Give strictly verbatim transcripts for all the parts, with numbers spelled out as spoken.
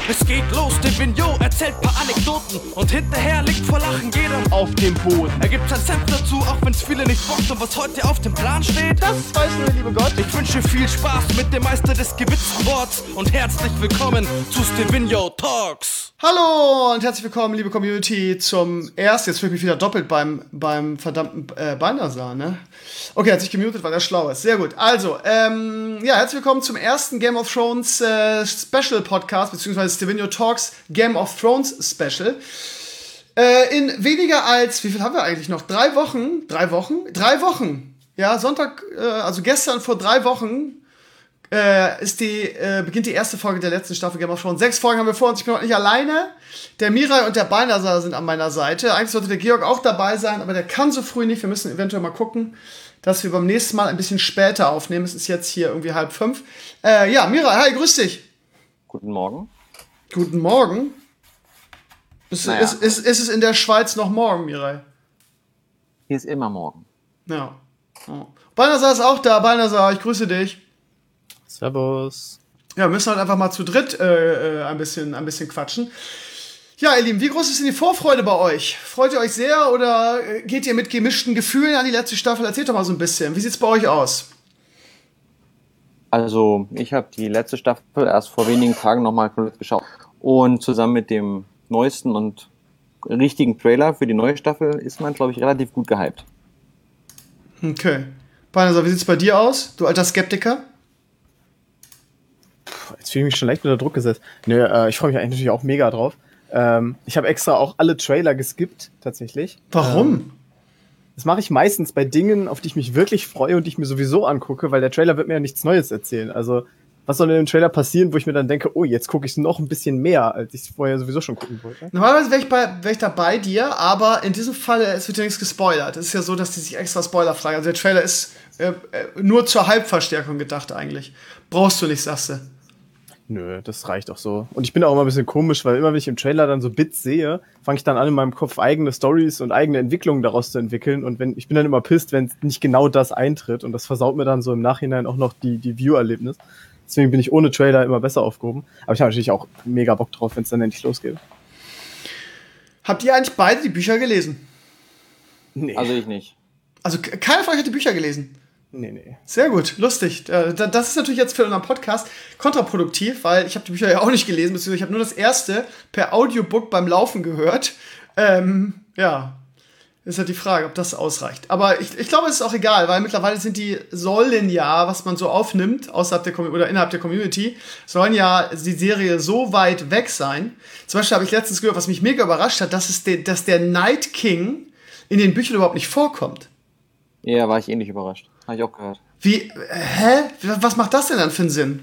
Es geht los, Divino erzählt paar Anekdoten und hinterher liegt vor Lachen jeder auf dem Boden. Er gibt sein Senf dazu, auch wenn's viele nicht bockt und was heute auf dem Plan steht, das weiß nur der liebe Gott. Ich wünsche viel Spaß mit dem Meister des Gewitzsports und herzlich willkommen zu Stevino Talks. Hallo und herzlich willkommen, liebe Community, zum ersten, jetzt fühle ich mich wieder doppelt beim, beim verdammten äh, Balnasar, ne? Okay, hat sich gemutet, weil er schlau ist. Sehr gut. Also, ähm, ja, herzlich willkommen zum ersten Game of Thrones äh, Special Podcast, beziehungsweise Stevino Talks Game of Thrones Special. Äh, in weniger als, wie viel haben wir eigentlich noch? Drei Wochen? Drei Wochen? Drei Wochen! Ja, Sonntag, äh, also gestern vor drei Wochen Äh, ist die, äh, beginnt die erste Folge der letzten Staffel Game of Thrones. Sechs Folgen haben wir vor uns. Ich bin heute nicht alleine. Der Mirai und der Balnasar sind an meiner Seite. Eigentlich sollte der Georg auch dabei sein, aber der kann so früh nicht. Wir müssen eventuell mal gucken, dass wir beim nächsten Mal ein bisschen später aufnehmen. Es ist jetzt hier irgendwie halb fünf. Äh, ja, Mirai, hi, grüß dich. Guten Morgen. Guten Morgen. Ist, naja. ist, ist, ist es in der Schweiz noch morgen, Mirai? Hier ist immer morgen. Ja. Oh. Balnasar ist auch da. Balnasar, ich grüße dich. Servus. Ja, wir müssen halt einfach mal zu dritt äh, ein, bisschen, ein bisschen quatschen. Ja, ihr Lieben, wie groß ist denn die Vorfreude bei euch? Freut ihr euch sehr oder geht ihr mit gemischten Gefühlen an die letzte Staffel? Erzählt doch mal so ein bisschen. Wie sieht's bei euch aus? Also, ich habe die letzte Staffel erst vor wenigen Tagen nochmal geschaut. Und zusammen mit dem neuesten und richtigen Trailer für die neue Staffel ist man, glaube ich, relativ gut gehypt. Okay. Balnasar, wie sieht's bei dir aus, du alter Skeptiker? Jetzt fühle ich mich schon leicht unter Druck gesetzt. Nö, äh, ich freue mich eigentlich natürlich auch mega drauf. Ähm, ich habe extra auch alle Trailer geskippt, tatsächlich. Warum? Ähm, das mache ich meistens bei Dingen, auf die ich mich wirklich freue und die ich mir sowieso angucke, weil der Trailer wird mir ja nichts Neues erzählen. Also, was soll in dem Trailer passieren, wo ich mir dann denke, oh, jetzt gucke ich noch ein bisschen mehr, als ich vorher sowieso schon gucken wollte? Normalerweise wäre ich, wär ich da bei dir, aber in diesem Fall, es wird ja nichts gespoilert. Es ist ja so, dass die sich extra spoilerfrei. Also der Trailer ist äh, nur zur Halbverstärkung gedacht eigentlich. Brauchst du nicht, sagst du. Nö, das reicht auch so. Und ich bin auch immer ein bisschen komisch, weil immer, wenn ich im Trailer dann so Bits sehe, fange ich dann an, in meinem Kopf eigene Stories und eigene Entwicklungen daraus zu entwickeln. Und wenn ich bin dann immer pisst, wenn nicht genau das eintritt. Und das versaut mir dann so im Nachhinein auch noch die, die View-Erlebnis. Deswegen bin ich ohne Trailer immer besser aufgehoben. Aber ich habe natürlich auch mega Bock drauf, wenn es dann endlich losgeht. Habt ihr eigentlich beide die Bücher gelesen? Nee. Also ich nicht. Also keiner von euch hat die Bücher gelesen? Nee, nee. Sehr gut, lustig. Das ist natürlich jetzt für unseren Podcast kontraproduktiv, weil ich habe die Bücher ja auch nicht gelesen, beziehungsweise ich habe nur das erste per Audiobook beim Laufen gehört. Ähm, ja, ist halt die Frage, ob das ausreicht. Aber ich, ich glaube, es ist auch egal, weil mittlerweile sind die, sollen ja, was man so aufnimmt, außerhalb der Com- oder innerhalb der Community, sollen ja die Serie so weit weg sein. Zum Beispiel habe ich letztens gehört, was mich mega überrascht hat, dass, es de, dass der Night King in den Büchern überhaupt nicht vorkommt. Ja, war ich ähnlich überrascht. Habe ich auch gehört. Wie, hä? Was macht das denn dann für einen Sinn?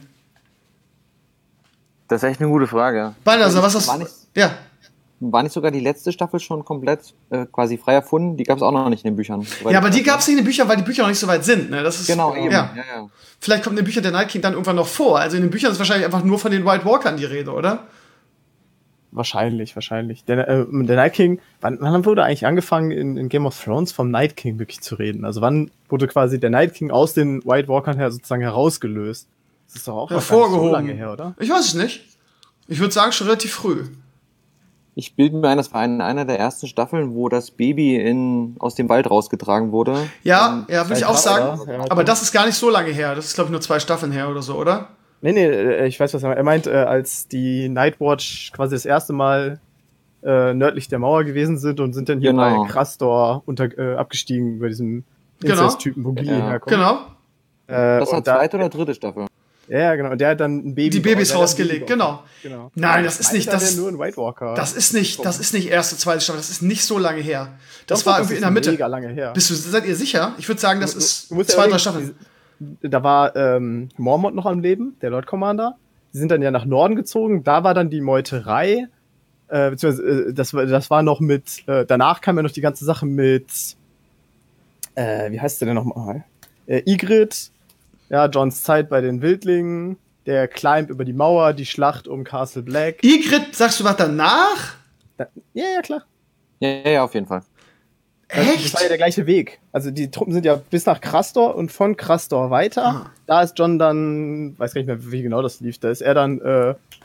Das ist echt eine gute Frage. Balnasar, was ist das? das? Nicht, ja. War nicht sogar die letzte Staffel schon komplett äh, quasi frei erfunden? Die gab es auch noch nicht in den Büchern. Ja, aber die gab es nicht in den Büchern, weil die Bücher noch nicht so weit sind. Ne? Das ist, genau, eben. Ja. Ja, ja. Vielleicht kommt in den Büchern der Night King dann irgendwann noch vor. Also in den Büchern ist wahrscheinlich einfach nur von den White Walkern die Rede, oder? Wahrscheinlich, wahrscheinlich. Der, äh, der Night King, wann, wann wurde eigentlich angefangen, in, in Game of Thrones vom Night King wirklich zu reden? Also wann wurde quasi der Night King aus den White Walkern her sozusagen herausgelöst? Das ist doch auch hervorgehoben. So lange her, oder? Ich weiß es nicht. Ich würde sagen, schon relativ früh. Ich bilde mir ein, das war in einer der ersten Staffeln, wo das Baby in, aus dem Wald rausgetragen wurde. Ja, ja, würde ich auch sagen. Ja, aber das ist gar nicht so lange her. Das ist, glaube ich, nur zwei Staffeln her oder so, oder? Nee, nee, ich weiß, was er meint. Er meint, äh, als die Nightwatch quasi das erste Mal äh, nördlich der Mauer gewesen sind und sind dann hier genau. bei Krastor unter, äh, abgestiegen bei diesem Inzest-Typen, wo Gilly ja. herkommt. Genau. Äh, das war zweite oder dritte Staffel. Ja, genau. Und der hat dann ein Baby. Die Babys rausgelegt, genau. genau. Nein, das ist nicht das. Ist nur ein White Walker. Das ist nicht, das ist nicht erste, zweite Staffel. Das ist nicht so lange her. Das Doch, war das irgendwie ist in der Mitte. Mega lange her. Bist du, seid ihr sicher? Ich würde sagen, das du, ist du zwei, ja drei Staffeln. Da war ähm, Mormont noch am Leben, der Lord Commander. Die sind dann ja nach Norden gezogen. Da war dann die Meuterei. Äh, beziehungsweise, äh, das, das war noch mit. Äh, danach kam ja noch die ganze Sache mit. Äh, wie heißt der denn nochmal? Äh, Ygritte. Ja, Johns Zeit bei den Wildlingen. Der climbt über die Mauer, die Schlacht um Castle Black. Ygritte, sagst du was danach? Da, ja, ja, klar. Ja, ja, auf jeden Fall. Echt? Das war ja der gleiche Weg. Also die Truppen sind ja bis nach Krastor und von Krastor weiter. Ah. Da ist Jon dann, weiß gar nicht mehr, wie genau das lief, da ist er dann äh,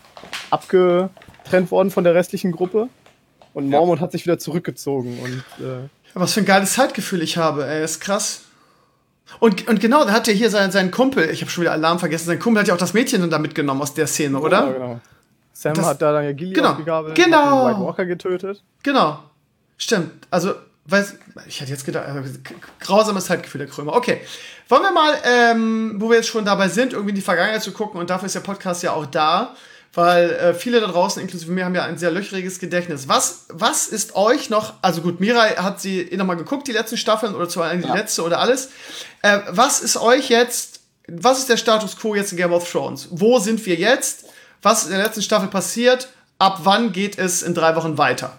abgetrennt worden von der restlichen Gruppe. Und Mormont ja. hat sich wieder zurückgezogen. Und, äh, was für ein geiles Zeitgefühl ich habe, ey, ist krass. Und, und genau, da hat ja hier seinen, seinen Kumpel, ich habe schon wieder Alarm vergessen, sein Kumpel hat ja auch das Mädchen dann da mitgenommen aus der Szene, oder? Ja, genau. Sam das, hat da dann ja Gilly genau, aufgegabelt, genau. hat den White Walker getötet. Genau, stimmt. Also, weiß, ich hätte jetzt gedacht, grausames Zeitgefühl der Krömer. Okay, wollen wir mal, ähm, wo wir jetzt schon dabei sind, irgendwie in die Vergangenheit zu gucken, und dafür ist der Podcast ja auch da, weil äh, viele da draußen, inklusive mir, haben ja ein sehr löchriges Gedächtnis. Was, was ist euch noch, also gut, Mirai hat sie eh nochmal geguckt, die letzten Staffeln, oder zwar die ja. letzte oder alles. Äh, was ist euch jetzt, was ist der Status quo jetzt in Game of Thrones? Wo sind wir jetzt? Was ist in der letzten Staffel passiert? Ab wann geht es in drei Wochen weiter?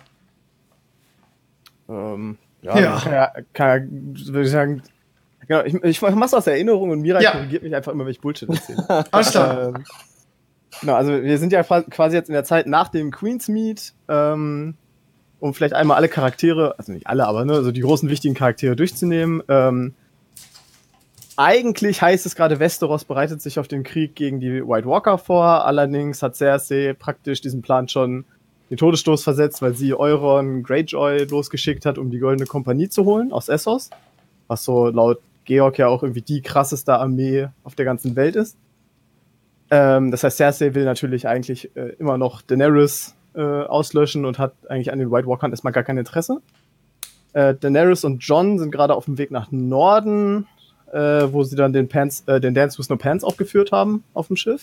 Ähm, ja, ja. Kann ja, kann ja, würde ich sagen, genau, ich, ich mach's aus Erinnerung und Mirai ja. korrigiert mich einfach immer, wenn ich Bullshit erzähle. Alles klar. ähm, Genau, also wir sind ja quasi jetzt in der Zeit nach dem Queen's Meet, ähm, um vielleicht einmal alle Charaktere, also nicht alle, aber ne, also die großen wichtigen Charaktere durchzunehmen. Ähm, eigentlich heißt es gerade, Westeros bereitet sich auf den Krieg gegen die White Walker vor, allerdings hat Cersei praktisch diesen Plan schon den Todesstoß versetzt, weil sie Euron Greyjoy losgeschickt hat, um die Goldene Kompanie zu holen aus Essos, was so laut Georg ja auch irgendwie die krasseste Armee auf der ganzen Welt ist. Ähm, das heißt, Cersei will natürlich eigentlich äh, immer noch Daenerys äh, auslöschen und hat eigentlich an den White Walkern erstmal gar kein Interesse. Äh, Daenerys und Jon sind gerade auf dem Weg nach Norden, äh, wo sie dann den, Pants, äh, den Dance with No Pants aufgeführt haben auf dem Schiff.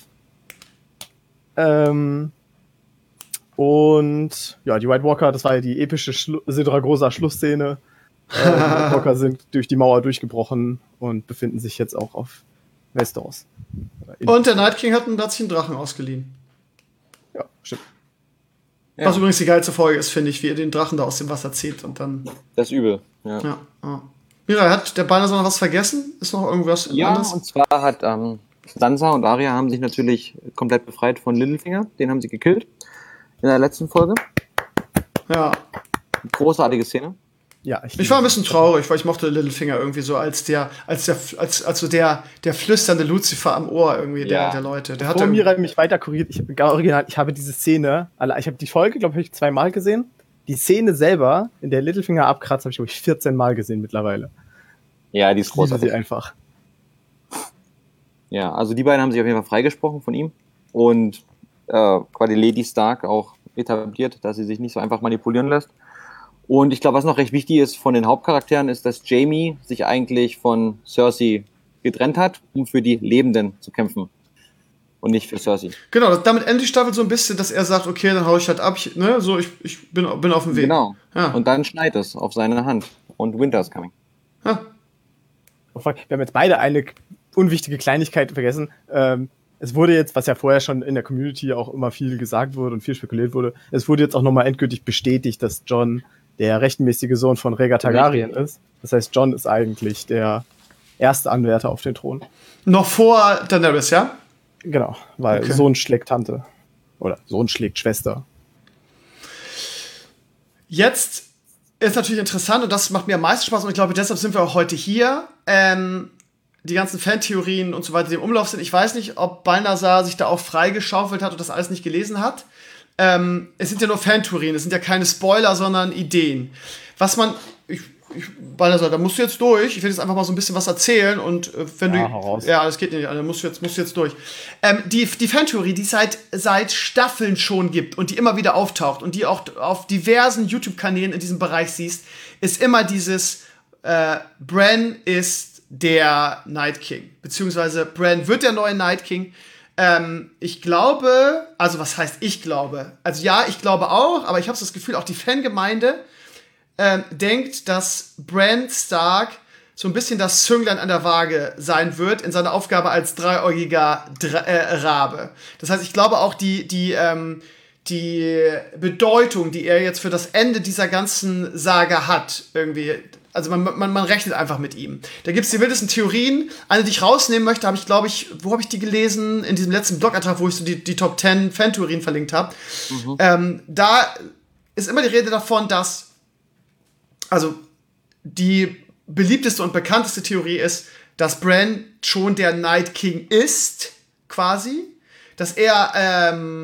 Ähm, und ja, die White Walker, das war ja die epische Schlu- Sidra-Grosa Schlussszene. Äh, die White Walker sind durch die Mauer durchgebrochen und befinden sich jetzt auch auf Westeros. Und der Night King hat einen, hat sich einen Drachen ausgeliehen. Ja, stimmt. Was ja. übrigens die geilste Folge ist, finde ich, wie er den Drachen da aus dem Wasser zieht und dann. Das ist übel, ja. ja, ja. Mira, hat der Banner noch was vergessen? Ist noch irgendwas ja, anderes? Ja, und zwar hat ähm, Sansa und Arya haben sich natürlich komplett befreit von Littlefinger. Den haben sie gekillt in der letzten Folge. Ja. Großartige Szene. Ja, ich, ich war ein bisschen traurig, weil ich mochte Littlefinger irgendwie so als der, als der, als, als so der, der flüsternde Lucifer am Ohr irgendwie der, ja. der Leute. Der hat Bevor Mira mich weiter korrigiert, ich, original, ich habe diese Szene, ich habe die Folge, glaube ich, zweimal gesehen. Die Szene selber, in der Littlefinger abkratzt, habe ich, glaube ich, vierzehn Mal gesehen mittlerweile. Ja, die ist großartig. Sie einfach. Ja, also die beiden haben sich auf jeden Fall freigesprochen von ihm und äh, quasi Lady Stark auch etabliert, dass sie sich nicht so einfach manipulieren lässt. Und ich glaube, was noch recht wichtig ist von den Hauptcharakteren, ist, dass Jaime sich eigentlich von Cersei getrennt hat, um für die Lebenden zu kämpfen. Und nicht für Cersei. Genau, damit endet die Staffel so ein bisschen, dass er sagt, okay, dann hau ich halt ab, ich, ne, so, ich, ich bin, bin auf dem Weg. Genau. Ja. Und dann schneit es auf seine Hand. Und Winter is coming. Ja. Wir haben jetzt beide eine unwichtige Kleinigkeit vergessen. Ähm, es wurde jetzt, was ja vorher schon in der Community auch immer viel gesagt wurde und viel spekuliert wurde, es wurde jetzt auch nochmal endgültig bestätigt, dass Jon der rechtmäßige Sohn von Rhaegar Targaryen ist. Das heißt, Jon ist eigentlich der erste Anwärter auf den Thron. Noch vor Daenerys, ja? Genau, weil okay. Sohn schlägt Tante. Oder Sohn schlägt Schwester. Jetzt ist natürlich interessant, und das macht mir am meisten Spaß, und ich glaube, deshalb sind wir auch heute hier. Ähm, die ganzen Fantheorien und so weiter, die im Umlauf sind. Ich weiß nicht, ob Balnasar sich da auch freigeschaufelt hat und das alles nicht gelesen hat. Ähm, es sind ja nur Fantheorien, es sind ja keine Spoiler, sondern Ideen. Was man, ich, ich, Balnasar, da musst du jetzt durch. Ich will jetzt einfach mal so ein bisschen was erzählen und äh, wenn ja, du, heraus. ja, das geht nicht, da musst du jetzt, musst du jetzt durch. Ähm, die, die Fantheorie, die es seit, seit Staffeln schon gibt und die immer wieder auftaucht und die auch auf diversen YouTube-Kanälen in diesem Bereich siehst, ist immer dieses, äh, Bran ist der Night King, beziehungsweise Bran wird der neue Night King. Ähm, ich glaube, also was heißt ich glaube? Also ja, ich glaube auch, aber ich habe das Gefühl, auch die Fangemeinde ähm, denkt, dass Bran Stark so ein bisschen das Zünglein an der Waage sein wird in seiner Aufgabe als dreiäugiger Dra- äh, Rabe. Das heißt, ich glaube auch die, die, ähm, die Bedeutung, die er jetzt für das Ende dieser ganzen Saga hat, irgendwie, also man, man, man rechnet einfach mit ihm. Da gibt es die wildesten Theorien. Eine, die ich rausnehmen möchte, habe ich, glaube ich, wo habe ich die gelesen? In diesem letzten Blogantrag, wo ich so die, die Top zehn Fan-Theorien verlinkt habe. Mhm. Ähm, da ist immer die Rede davon, dass, also die beliebteste und bekannteste Theorie ist, dass Bran schon der Night King ist, quasi. Dass er ähm,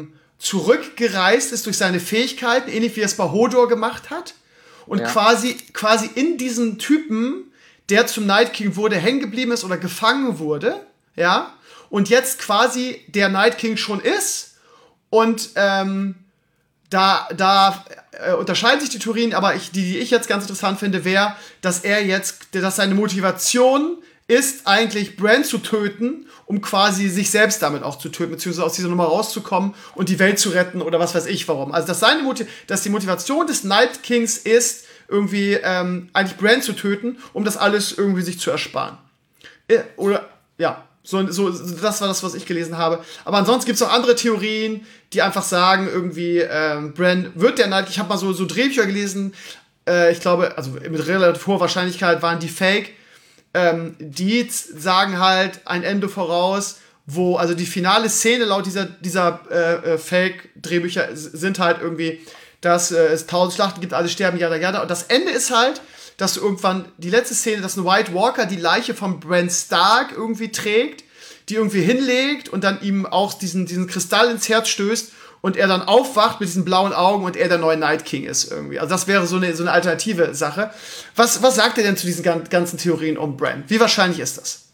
zurückgereist ist durch seine Fähigkeiten, ähnlich wie er es bei Hodor gemacht hat. Und Ja. quasi, quasi in diesem Typen, der zum Night King wurde, hängen geblieben ist oder gefangen wurde, ja, und jetzt quasi der Night King schon ist. Und ähm, da, da äh, unterscheiden sich die Theorien, aber ich, die, die ich jetzt ganz interessant finde, wäre, dass er jetzt, dass seine Motivation ist, eigentlich Bran zu töten, um quasi sich selbst damit auch zu töten, beziehungsweise aus dieser Nummer rauszukommen und die Welt zu retten oder was weiß ich warum. Also, dass, seine Motiv- dass die Motivation des Night Kings ist, irgendwie ähm, eigentlich Bran zu töten, um das alles irgendwie sich zu ersparen. Äh, oder, ja, so, so, das war das, was ich gelesen habe. Aber ansonsten gibt es auch andere Theorien, die einfach sagen, irgendwie, ähm, Bran wird der Night King. Ich habe mal so, so Drehbücher gelesen, äh, ich glaube, also mit relativ hoher Wahrscheinlichkeit waren die fake. Ähm, die z- sagen halt ein Ende voraus, wo, also die finale Szene laut dieser, dieser äh, äh, Fake-Drehbücher s- sind halt irgendwie, dass äh, es tausend Schlachten gibt, alle sterben, jada, jada. Und das Ende ist halt, dass du irgendwann, die letzte Szene, dass ein White Walker die Leiche von Bran Stark irgendwie trägt, die irgendwie hinlegt und dann ihm auch diesen, diesen Kristall ins Herz stößt und er dann aufwacht mit diesen blauen Augen und er der neue Night King ist irgendwie. Also das wäre so eine, so eine alternative Sache. Was, was sagt er denn zu diesen gan- ganzen Theorien um Bran? Wie wahrscheinlich ist das?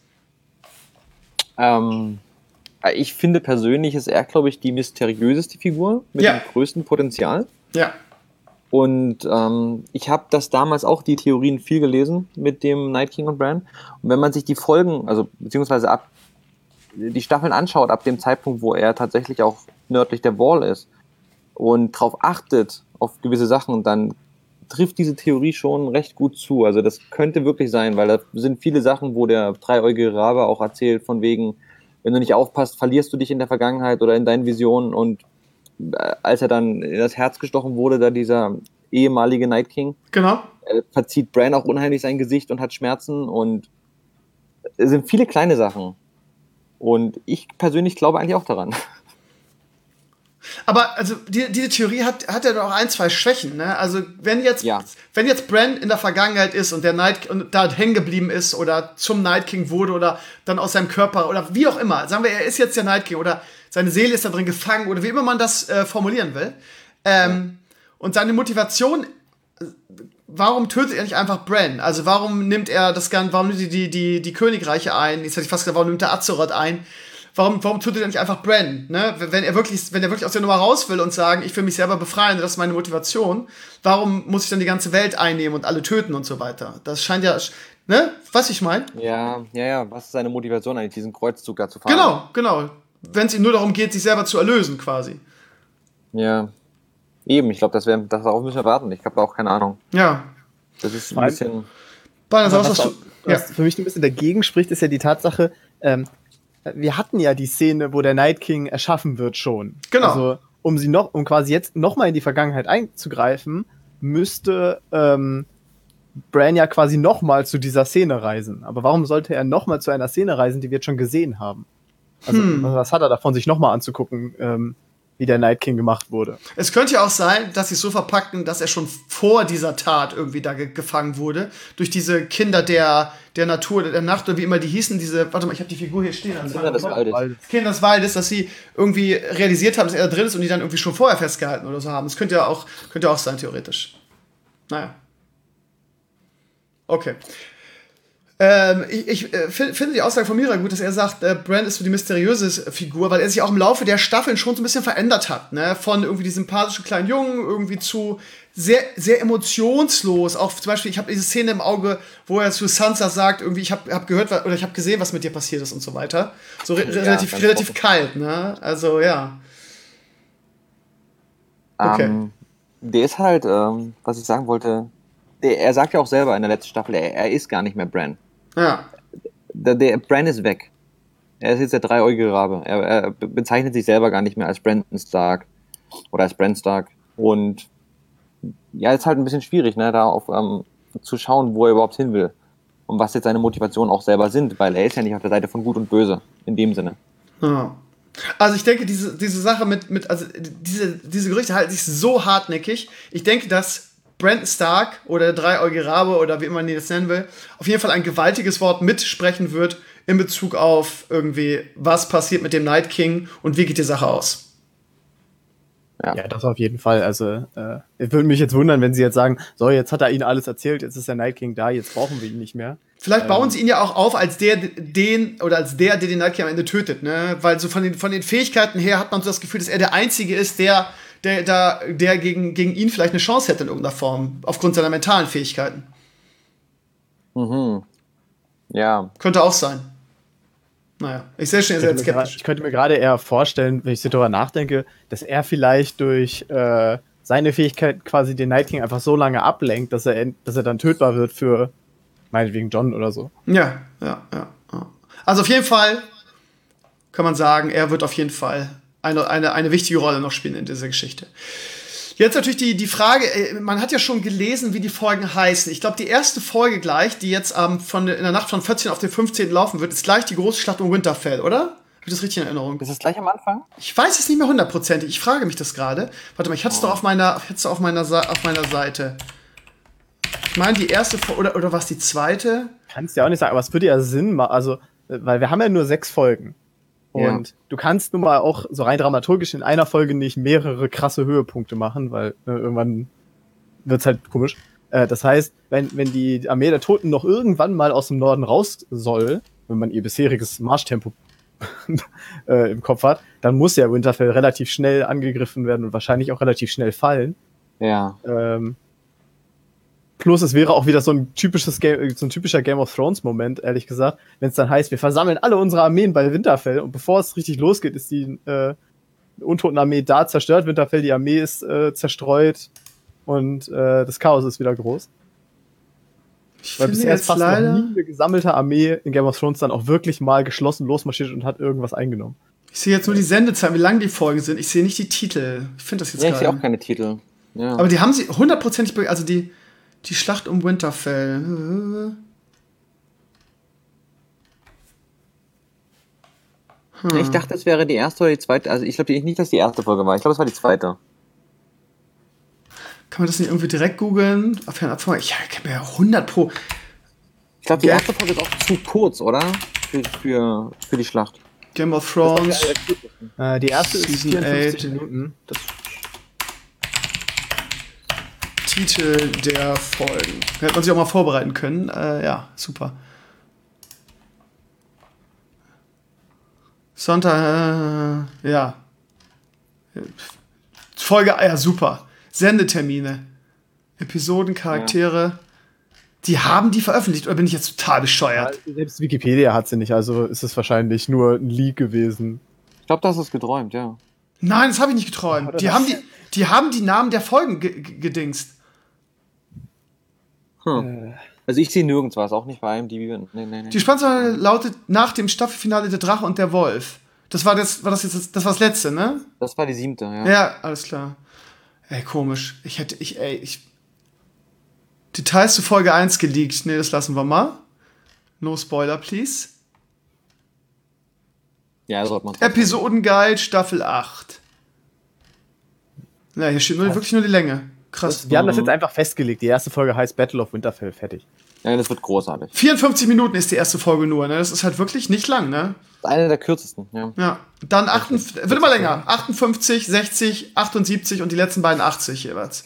Ähm, ich finde persönlich ist er, glaube ich, die mysteriöseste Figur mit Ja. dem größten Potenzial. Ja. Und ähm, ich habe das damals auch die Theorien viel gelesen mit dem Night King und Bran. Und wenn man sich die Folgen, also beziehungsweise ab die Staffeln anschaut, ab dem Zeitpunkt, wo er tatsächlich auch nördlich der Wall ist und darauf achtet, auf gewisse Sachen, dann trifft diese Theorie schon recht gut zu. Also das könnte wirklich sein, weil da sind viele Sachen, wo der dreieugige Rabe auch erzählt, von wegen, wenn du nicht aufpasst, verlierst du dich in der Vergangenheit oder in deinen Visionen. Und äh, als er dann in das Herz gestochen wurde, da dieser ehemalige Night King, Genau. äh, verzieht Bran auch unheimlich sein Gesicht und hat Schmerzen, und es sind viele kleine Sachen. Und ich persönlich glaube eigentlich auch daran. Aber also die, diese Theorie hat, hat ja doch auch ein, zwei Schwächen, ne? Also wenn jetzt, Ja. wenn jetzt Bran in der Vergangenheit ist und der Night und da hängen geblieben ist oder zum Night King wurde oder dann aus seinem Körper oder wie auch immer, sagen wir, er ist jetzt der Night King oder seine Seele ist da drin gefangen oder wie immer man das äh, formulieren will. Ähm, und seine Motivation, äh, warum tötet er nicht einfach Bran? Also warum nimmt er das Ganze, warum nimmt er die, die, die Königreiche ein? Jetzt hätte ich fast gesagt, warum nimmt er Azeroth ein? Warum, warum tötet er nicht einfach Bran? Ne? Wenn er wirklich, wenn er wirklich aus der Nummer raus will und sagen, ich will mich selber befreien, das ist meine Motivation, warum muss ich dann die ganze Welt einnehmen und alle töten und so weiter? Das scheint ja, ne? Was ich meine? Ja, ja, ja. Was ist seine Motivation eigentlich, diesen Kreuzzug da zu fahren? Genau, genau. Wenn es ihm nur darum geht, sich selber zu erlösen, quasi. Ja. Eben, ich glaube, das wäre, das darauf müssen wir warten. Ich habe da auch keine Ahnung. Ja. Das ist ein Vor allem- bisschen. Beinahe, was, Was, was auch, du, ja. was für mich ein bisschen dagegen spricht, ist ja die Tatsache, ähm, wir hatten ja die Szene, wo der Night King erschaffen wird schon. Genau. Also, um sie noch, um quasi jetzt nochmal in die Vergangenheit einzugreifen, müsste ähm, Bran ja quasi nochmal zu dieser Szene reisen. Aber warum sollte er nochmal zu einer Szene reisen, die wir jetzt schon gesehen haben? Also, Hm. was hat er davon, sich nochmal anzugucken, ähm, wie der Night King gemacht wurde? Es könnte ja auch sein, dass sie es so verpacken, dass er schon vor dieser Tat irgendwie da ge gefangen wurde. Durch diese Kinder der, der Natur, der Nacht oder wie immer die hießen, diese, warte mal, ich habe die Figur hier stehen. Kinder des Waldes. Kinder des Waldes, dass sie irgendwie realisiert haben, dass er da drin ist und die dann irgendwie schon vorher festgehalten oder so haben. Das könnte ja auch, könnte ja auch sein, theoretisch. Naja. Okay. Ähm, ich ich äh, find, finde die Aussage von Mira gut, dass er sagt, äh, Bran ist so die mysteriöse Figur, weil er sich auch im Laufe der Staffeln schon so ein bisschen verändert hat, ne? Von irgendwie diesem sympathischen kleinen Jungen irgendwie zu sehr, sehr emotionslos. Auch zum Beispiel, ich habe diese Szene im Auge, wo er zu Sansa sagt, irgendwie, ich habe hab gehört oder ich habe gesehen, was mit dir passiert ist und so weiter. So re Ja, relativ, ganz relativ offen. kalt, ne? Also, ja. Okay. Ähm, der ist halt, ähm, was ich sagen wollte, der, er sagt ja auch selber in der letzten Staffel, er, er ist gar nicht mehr Bran. Ja. Der, der Bran ist weg. Er ist jetzt der dreieugige Rabe. Er, er be- bezeichnet sich selber gar nicht mehr als Brandon Stark oder als Bran Stark. Und ja, ist halt ein bisschen schwierig, ne, da auf, ähm, zu schauen, wo er überhaupt hin will. Und was jetzt seine Motivationen auch selber sind, weil er ist ja nicht auf der Seite von Gut und Böse, in dem Sinne. Ja. Also ich denke, diese, diese Sache mit, mit also diese, diese Gerüchte halten sich so hartnäckig. Ich denke, dass Brandon Stark oder der dreieugige Rabe oder wie immer man ihn das nennen will, auf jeden Fall ein gewaltiges Wort mitsprechen wird in Bezug auf irgendwie, was passiert mit dem Night King und wie geht die Sache aus. Ja. Ja, das auf jeden Fall. Also, äh, es würde mich jetzt wundern, wenn sie jetzt sagen, so, jetzt hat er ihnen alles erzählt, jetzt ist der Night King da, jetzt brauchen wir ihn nicht mehr. Vielleicht bauen Ähm. sie ihn ja auch auf als der, den, oder als der, der den Night King am Ende tötet, ne? Weil so von den, von den Fähigkeiten her hat man so das Gefühl, dass er der Einzige ist, der, der, der, der gegen, gegen ihn vielleicht eine Chance hätte in irgendeiner Form, aufgrund seiner mentalen Fähigkeiten. Mhm. Ja. Könnte auch sein. Naja, ich sehe schon, ihr Ich seid könnte, mir grad, skeptisch. ich könnte mir gerade eher vorstellen, wenn ich so darüber nachdenke, dass er vielleicht durch äh, seine Fähigkeit quasi den Night King einfach so lange ablenkt, dass er, en- dass er dann tötbar wird für meinetwegen John oder so. Ja, ja, ja, ja. Also auf jeden Fall kann man sagen, er wird auf jeden Fall eine, eine, eine wichtige Rolle noch spielen in dieser Geschichte. Jetzt natürlich die, die Frage, äh, man hat ja schon gelesen, wie die Folgen heißen. Ich glaube, die erste Folge gleich, die jetzt ähm, von, in der Nacht von vierzehnten auf den fünfzehnten laufen wird, ist gleich die große Schlacht um Winterfell, oder? Habe ich das richtig in Erinnerung? Ist das gleich am Anfang? Ich weiß es nicht mehr hundertprozentig. Ich frage mich das gerade. Warte mal, ich hatte es doch auf meiner, ich hatte es auf meiner, Sa- auf meiner Seite. Ich meine, die erste Folge, oder, oder was die zweite? Kannst ja auch nicht sagen, aber es würde ja Sinn machen, also, äh, weil wir haben ja nur sechs Folgen. Und Ja. du kannst nun mal auch so rein dramaturgisch in einer Folge nicht mehrere krasse Höhepunkte machen, weil äh, irgendwann wird's halt komisch. Äh, das heißt, wenn, wenn die Armee der Toten noch irgendwann mal aus dem Norden raus soll, wenn man ihr bisheriges Marschtempo äh, im Kopf hat, dann muss ja Winterfell relativ schnell angegriffen werden und wahrscheinlich auch relativ schnell fallen. Ja. Ähm, plus es wäre auch wieder so ein typisches Game, so ein typischer Game of Thrones Moment, ehrlich gesagt, wenn es dann heißt, wir versammeln alle unsere Armeen bei Winterfell und bevor es richtig losgeht, ist die äh, Untotenarmee da zerstört, Winterfell, die Armee ist äh, zerstreut und äh, das Chaos ist wieder groß. Ich Weil finde bisher ist jetzt fast leider. noch nie eine gesammelte Armee in Game of Thrones dann auch wirklich mal geschlossen losmarschiert und hat irgendwas eingenommen. Ich sehe jetzt nur die Sendezeit, wie lang die Folgen sind. Ich sehe nicht die Titel. Ich finde das jetzt Ja, ich sehe geil. auch keine Titel. Ja. Aber die haben sie hundertprozentig, be- also die, die Schlacht um Winterfell. Ich dachte, es wäre die erste oder die zweite. Also ich glaube nicht, dass die erste Folge war. Ich glaube, es war die zweite. Kann man das nicht irgendwie direkt googeln? Auf jeden Fall- Ich kann mir ja hundert Pro. Ich glaube, die Ja. erste Folge ist auch zu kurz, oder? Für, für, für die Schlacht. Game of Thrones. Äh, die erste ist Season vierundfünfzig eight. Minuten. Das Titel der Folgen. Hätte man sich auch mal vorbereiten können. Äh, ja, super. Sonntag, äh, ja. Folge, ja, super. Sendetermine. Episoden, Charaktere. Die haben die veröffentlicht, oder bin ich jetzt total bescheuert? Selbst Wikipedia hat sie nicht, also ist es wahrscheinlich nur ein Leak gewesen. Ich glaube, das ist geträumt, ja. Nein, das habe ich nicht geträumt. Oder Die was? haben die, die haben die Namen der Folgen ge ge gedingst. Hm. Also ich sehe nirgends was, auch nicht bei I M D B. Nee, nee, nee. Die Spannungszahl lautet nach dem Staffelfinale Der Drache und der Wolf. Das war das, war das jetzt das, das war das letzte, ne? Das war die siebte, ja. Ja, alles klar. Ey, komisch. Ich hätte, ich, ey, ich. Details zu Folge eins geleakt. Nee, das lassen wir mal. No Spoiler, please. Ja, sollte man. Episodenguide, Staffel acht. Ja, hier steht nur, wirklich nur die Länge. Krass. Wir haben das jetzt einfach festgelegt. Die erste Folge heißt Battle of Winterfell, fertig. Ja, das wird großartig. vierundfünfzig Minuten ist die erste Folge nur, ne? Das ist halt wirklich nicht lang, ne? Das ist eine der kürzesten, ja. Ja. Dann achtundfünfzig, wird immer länger. achtundfünfzig, sechzig, achtundsiebzig und die letzten beiden achtzig jeweils.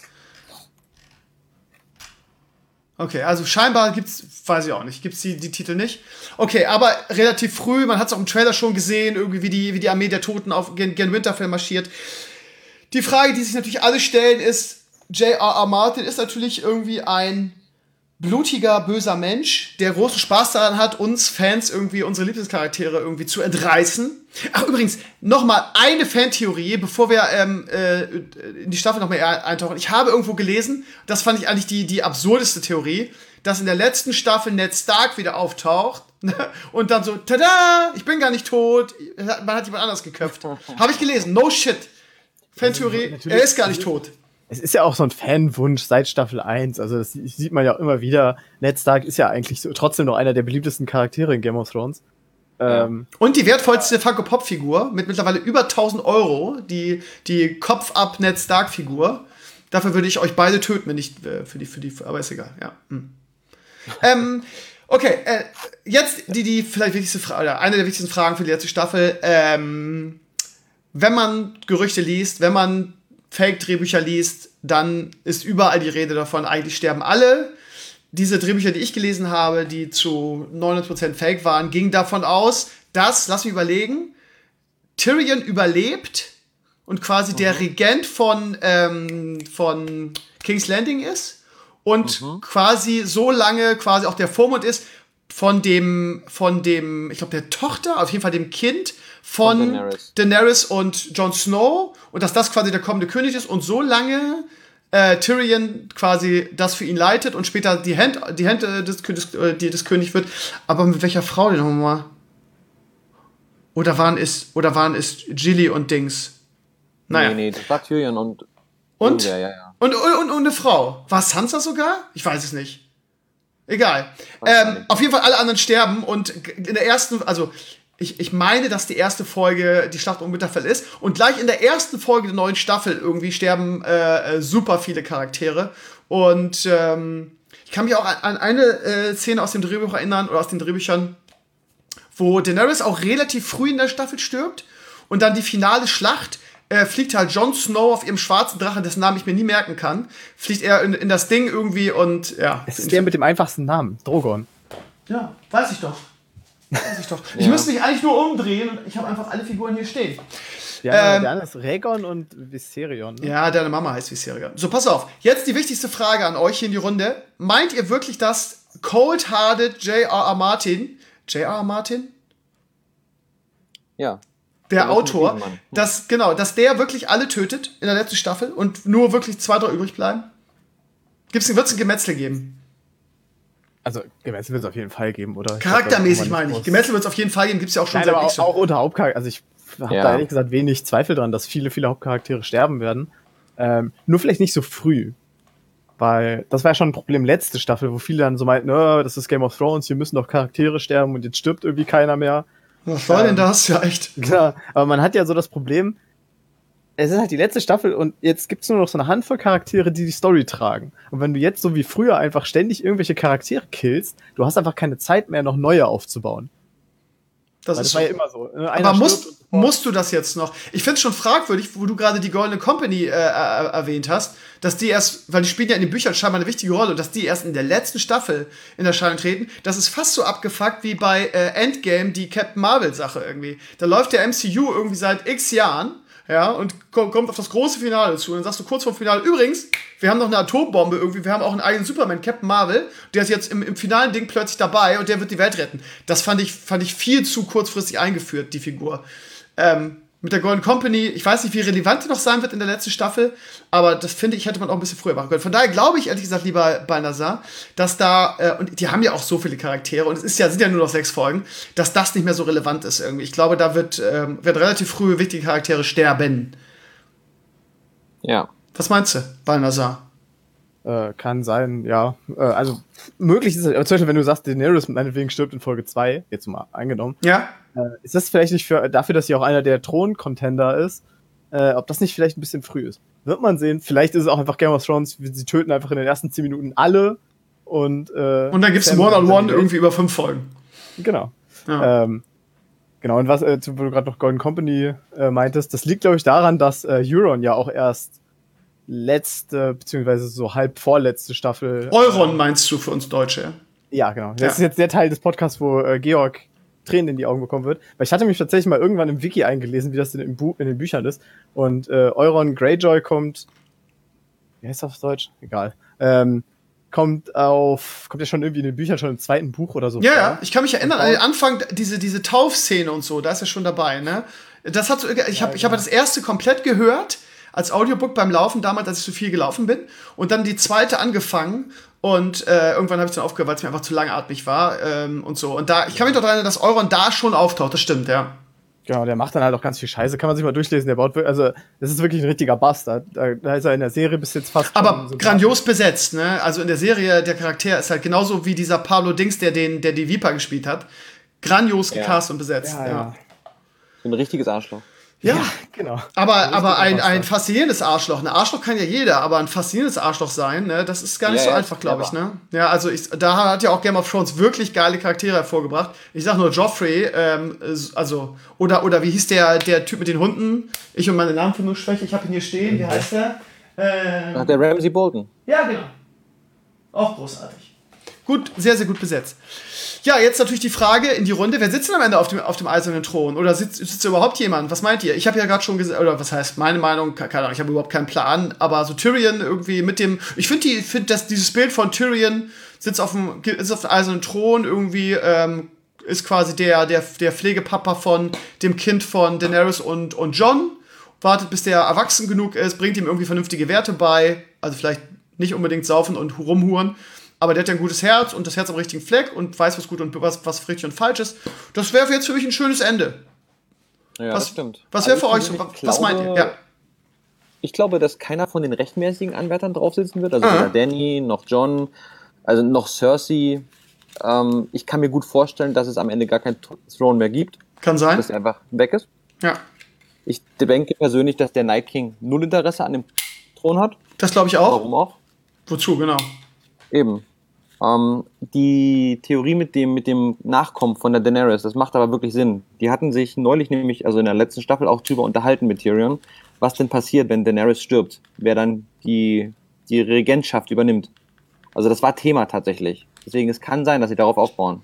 Okay, also scheinbar gibt's, weiß ich auch nicht, gibt's die, die Titel nicht. Okay, aber relativ früh, man hat es auch im Trailer schon gesehen, irgendwie wie die, wie die Armee der Toten auf gen, gen Winterfell marschiert. Die Frage, die sich natürlich alle stellen, ist, J R R. Martin ist natürlich irgendwie ein blutiger, böser Mensch, der großen Spaß daran hat, uns Fans irgendwie unsere Lieblingscharaktere irgendwie zu entreißen. Ach, übrigens, nochmal eine Fantheorie, bevor wir ähm, äh, in die Staffel noch mehr eintauchen. Ich habe irgendwo gelesen, das fand ich eigentlich die, die absurdeste Theorie, dass in der letzten Staffel Ned Stark wieder auftaucht und dann so, tada, ich bin gar nicht tot, man hat jemand anders geköpft. Habe ich gelesen, no shit. Fantheorie, natürlich- er ist gar nicht tot. Es ist ja auch so ein Fanwunsch seit Staffel eins. Also das sieht man ja auch immer wieder. Ned Stark ist ja eigentlich so, trotzdem noch einer der beliebtesten Charaktere in Game of Thrones. Ja. Ähm, Und die wertvollste Funko-Pop-Figur mit mittlerweile über tausend Euro, die, die Kopf-Up-Ned Stark-Figur. Dafür würde ich euch beide töten, wenn nicht äh, für die, für die, aber ist egal, ja. Hm. ähm, okay, äh, jetzt die, die vielleicht wichtigste Frage, oder eine der wichtigsten Fragen für die letzte Staffel. Ähm, wenn man Gerüchte liest, wenn man Fake-Drehbücher liest, dann ist überall die Rede davon, eigentlich sterben alle. Diese Drehbücher, die ich gelesen habe, die zu neunundneunzig Prozent Fake waren, gingen davon aus, dass, lass mich überlegen, Tyrion überlebt und quasi mhm. der Regent von, ähm, von King's Landing ist und mhm. quasi so lange quasi auch der Vormund ist von dem, von dem, ich glaube, der Tochter, auf jeden Fall dem Kind von, von Daenerys. Daenerys und Jon Snow und dass das quasi der kommende König ist und so lange äh, Tyrion quasi das für ihn leitet und später die Hand, die Hände des, des, die des Königs wird. Aber mit welcher Frau denn nochmal? Oder waren es, oder waren es Gilly und Dings? Naja. Nee, nee, das war Tyrion und und, ja, ja, ja. und, und, und, und eine Frau. War es Sansa sogar? Ich weiß es nicht. Egal. Ähm, auf jeden Fall alle anderen sterben und in der ersten, also ich, ich meine, dass die erste Folge die Schlacht um Winterfell ist und gleich in der ersten Folge der neuen Staffel irgendwie sterben äh, super viele Charaktere und ähm, ich kann mich auch an, an eine äh, Szene aus dem Drehbuch erinnern oder aus den Drehbüchern, wo Daenerys auch relativ früh in der Staffel stirbt und dann die finale Schlacht äh, fliegt halt Jon Snow auf ihrem schwarzen Drachen, dessen Namen ich mir nie merken kann, fliegt er in, in das Ding irgendwie und ja. Es ist der mit dem einfachsten Namen, Drogon. Ja, weiß ich doch. Weiß ich doch. Ich ja. müsste mich eigentlich nur umdrehen und ich habe einfach alle Figuren hier stehen. Ja, ähm, der andere ist Rhaegon und Viserion. Ne? Ja, deine Mama heißt Viserion. So, pass auf. Jetzt die wichtigste Frage an euch hier in die Runde. Meint ihr wirklich, dass Cold-Hearted J R R. Martin, J R R. Martin? Ja. Der Autor, dass, genau, dass der wirklich alle tötet in der letzten Staffel und nur wirklich zwei, drei übrig bleiben? Wird es ein Gemetzel geben? Also, Gemetzel wird es auf jeden Fall geben, oder? Charaktermäßig meine ich. Gemetzel wird es auf jeden Fall geben, gibt es ja auch schon Nein, seit aber X. Auch, auch unter Hauptcharakter. Also, ich habe ja. da ehrlich gesagt wenig Zweifel dran, dass viele, viele Hauptcharaktere sterben werden. Ähm, nur vielleicht nicht so früh. Weil das war ja schon ein Problem letzte Staffel, wo viele dann so meinten, oh, das ist Game of Thrones, hier müssen doch Charaktere sterben und jetzt stirbt irgendwie keiner mehr. Was war ähm, denn das? Ja, echt. Klar, aber man hat ja so das Problem, es ist halt die letzte Staffel und jetzt gibt's nur noch so eine Handvoll Charaktere, die die Story tragen. Und wenn du jetzt so wie früher einfach ständig irgendwelche Charaktere killst, du hast einfach keine Zeit mehr, noch neue aufzubauen. Das, ist das war so. ja immer so. Einer aber musst, musst du das jetzt noch? Ich finde es schon fragwürdig, wo du gerade die Goldene Company äh, äh, erwähnt hast, dass die erst, weil die spielen ja in den Büchern scheinbar eine wichtige Rolle, und dass die erst in der letzten Staffel in Erscheinung treten. Das ist fast so abgefuckt wie bei äh, Endgame, die Captain Marvel-Sache irgendwie. Da läuft der M C U irgendwie seit x Jahren, ja, und kommt auf das große Finale zu. Und dann sagst du kurz vor dem Finale, übrigens, wir haben noch eine Atombombe irgendwie, wir haben auch einen eigenen Superman, Captain Marvel, der ist jetzt im, im finalen Ding plötzlich dabei und der wird die Welt retten. Das fand ich, fand ich viel zu kurzfristig eingeführt, die Figur. Ähm, mit der Golden Company, ich weiß nicht, wie relevant die noch sein wird in der letzten Staffel, aber das finde ich, hätte man auch ein bisschen früher machen können. Von daher glaube ich, ehrlich gesagt, lieber Balnazar, dass da, äh, und die haben ja auch so viele Charaktere und es ist ja, sind ja nur noch sechs Folgen, dass das nicht mehr so relevant ist irgendwie. Ich glaube, da wird, ähm, werden relativ früh wichtige Charaktere sterben. Ja. Was meinst du, Balnazar? Äh, kann sein, ja. Äh, also, möglich ist es, zum Beispiel, wenn du sagst, Daenerys meinetwegen stirbt in Folge zwei, jetzt mal eingenommen. Ja. Äh, ist das vielleicht nicht für, dafür, dass sie auch einer der Thron-Contender ist, äh, ob das nicht vielleicht ein bisschen früh ist? Wird man sehen. Vielleicht ist es auch einfach Game of Thrones, sie töten einfach in den ersten zehn Minuten alle und äh, Und dann gibt's ein One-on-One irgendwie über fünf Folgen. Genau. Ja. Ähm, genau, und was, äh, wo du gerade noch Golden Company äh, meintest, das liegt, glaube ich, daran, dass äh, Euron ja auch erst letzte, beziehungsweise so halb vorletzte Staffel. Euron meinst du für uns Deutsche? Ja, genau. Das Ja. ist jetzt der Teil des Podcasts, wo äh, Georg Tränen in die Augen bekommen wird. Weil ich hatte mich tatsächlich mal irgendwann im Wiki eingelesen, wie das in, im Buch, in den Büchern ist. Und äh, Euron Greyjoy kommt, wie heißt das auf Deutsch? Egal. Ähm, kommt auf, kommt ja schon irgendwie in den Büchern schon im zweiten Buch oder so. Ja, vor. ja, ich kann mich erinnern an den Anfang, diese, diese Taufszene und so, da ist er schon dabei, ne? Das hat so, ich habe ich hab das erste komplett gehört, als Audiobook beim Laufen, damals, als ich so viel gelaufen bin. Und dann die zweite angefangen. Und äh, irgendwann habe ich dann aufgehört, weil es mir einfach zu langatmig war ähm, und so. Und da, ich kann mich doch daran erinnern, dass Euron da schon auftaucht, das stimmt, ja. Genau, der macht dann halt auch ganz viel Scheiße. Kann man sich mal durchlesen, der baut, also, das ist wirklich ein richtiger Bastard. Da, da ist er in der Serie bis jetzt fast Aber so grandios besetzt, ne? Also in der Serie, der Charakter ist halt genauso wie dieser Pablo Dings, der den, der die Viper gespielt hat. Grandios Ja. gecast und besetzt, Ja, ja. ja. So ein richtiges Arschloch. Ja, Ja, genau. aber, aber ein, Monster. ein faszinierendes Arschloch. Ein Arschloch kann ja jeder, aber ein faszinierendes Arschloch sein, ne, das ist gar nicht Ja, so ja, einfach, glaube ich, clever. ne? Ja, also ich, da hat ja auch Game of Thrones wirklich geile Charaktere hervorgebracht. Ich sag nur Joffrey, ähm, also, oder, oder wie hieß der, der Typ mit den Hunden? Ich und meine Namenfindungsschwäche, ich habe ihn hier stehen, wie heißt der? Äh, Ach, der Ramsay Bolton. ja, genau. Auch großartig. Gut, sehr, sehr gut besetzt. Ja, jetzt natürlich die Frage in die Runde, wer sitzt denn am Ende auf dem, auf dem eisernen Thron? Oder sitzt, sitzt da überhaupt jemand? Was meint ihr? Ich habe ja gerade schon gesagt, oder was heißt meine Meinung? Keine Ahnung, ich habe überhaupt keinen Plan. Aber so Tyrion irgendwie mit dem, ich finde die, find das, dieses Bild von Tyrion sitzt auf dem, ist auf dem eisernen Thron irgendwie, ähm, ist quasi der, der, der Pflegepapa von dem Kind von Daenerys und, und Jon. Wartet, bis der erwachsen genug ist, bringt ihm irgendwie vernünftige Werte bei. Also vielleicht nicht unbedingt saufen und rumhuren. Aber der hat ja ein gutes Herz und das Herz am richtigen Fleck und weiß, was gut und was, was richtig und falsch ist. Das wäre jetzt für mich ein schönes Ende. Ja, Was- das stimmt. Was wäre für Also euch ich so? persönlich Was meint ihr? glaube- Ja. Ich glaube, dass keiner von den rechtmäßigen Anwärtern drauf sitzen wird. Also Aha. weder Danny noch John, also noch Cersei. Ähm, ich kann mir gut vorstellen, dass es am Ende gar kein Throne mehr gibt, Kann sein. dass er einfach weg ist. Ja. Ich denke persönlich, dass der Night King null Interesse an dem Thron hat. Das glaube ich auch. Warum auch? Wozu, genau. Eben. Ähm, die Theorie mit dem, mit dem Nachkommen von der Daenerys, das macht aber wirklich Sinn. Die hatten sich neulich nämlich, also in der letzten Staffel auch drüber unterhalten mit Tyrion, was denn passiert, wenn Daenerys stirbt, wer dann die, die Regentschaft übernimmt. Also das war Thema tatsächlich. Deswegen, es kann sein, dass sie darauf aufbauen.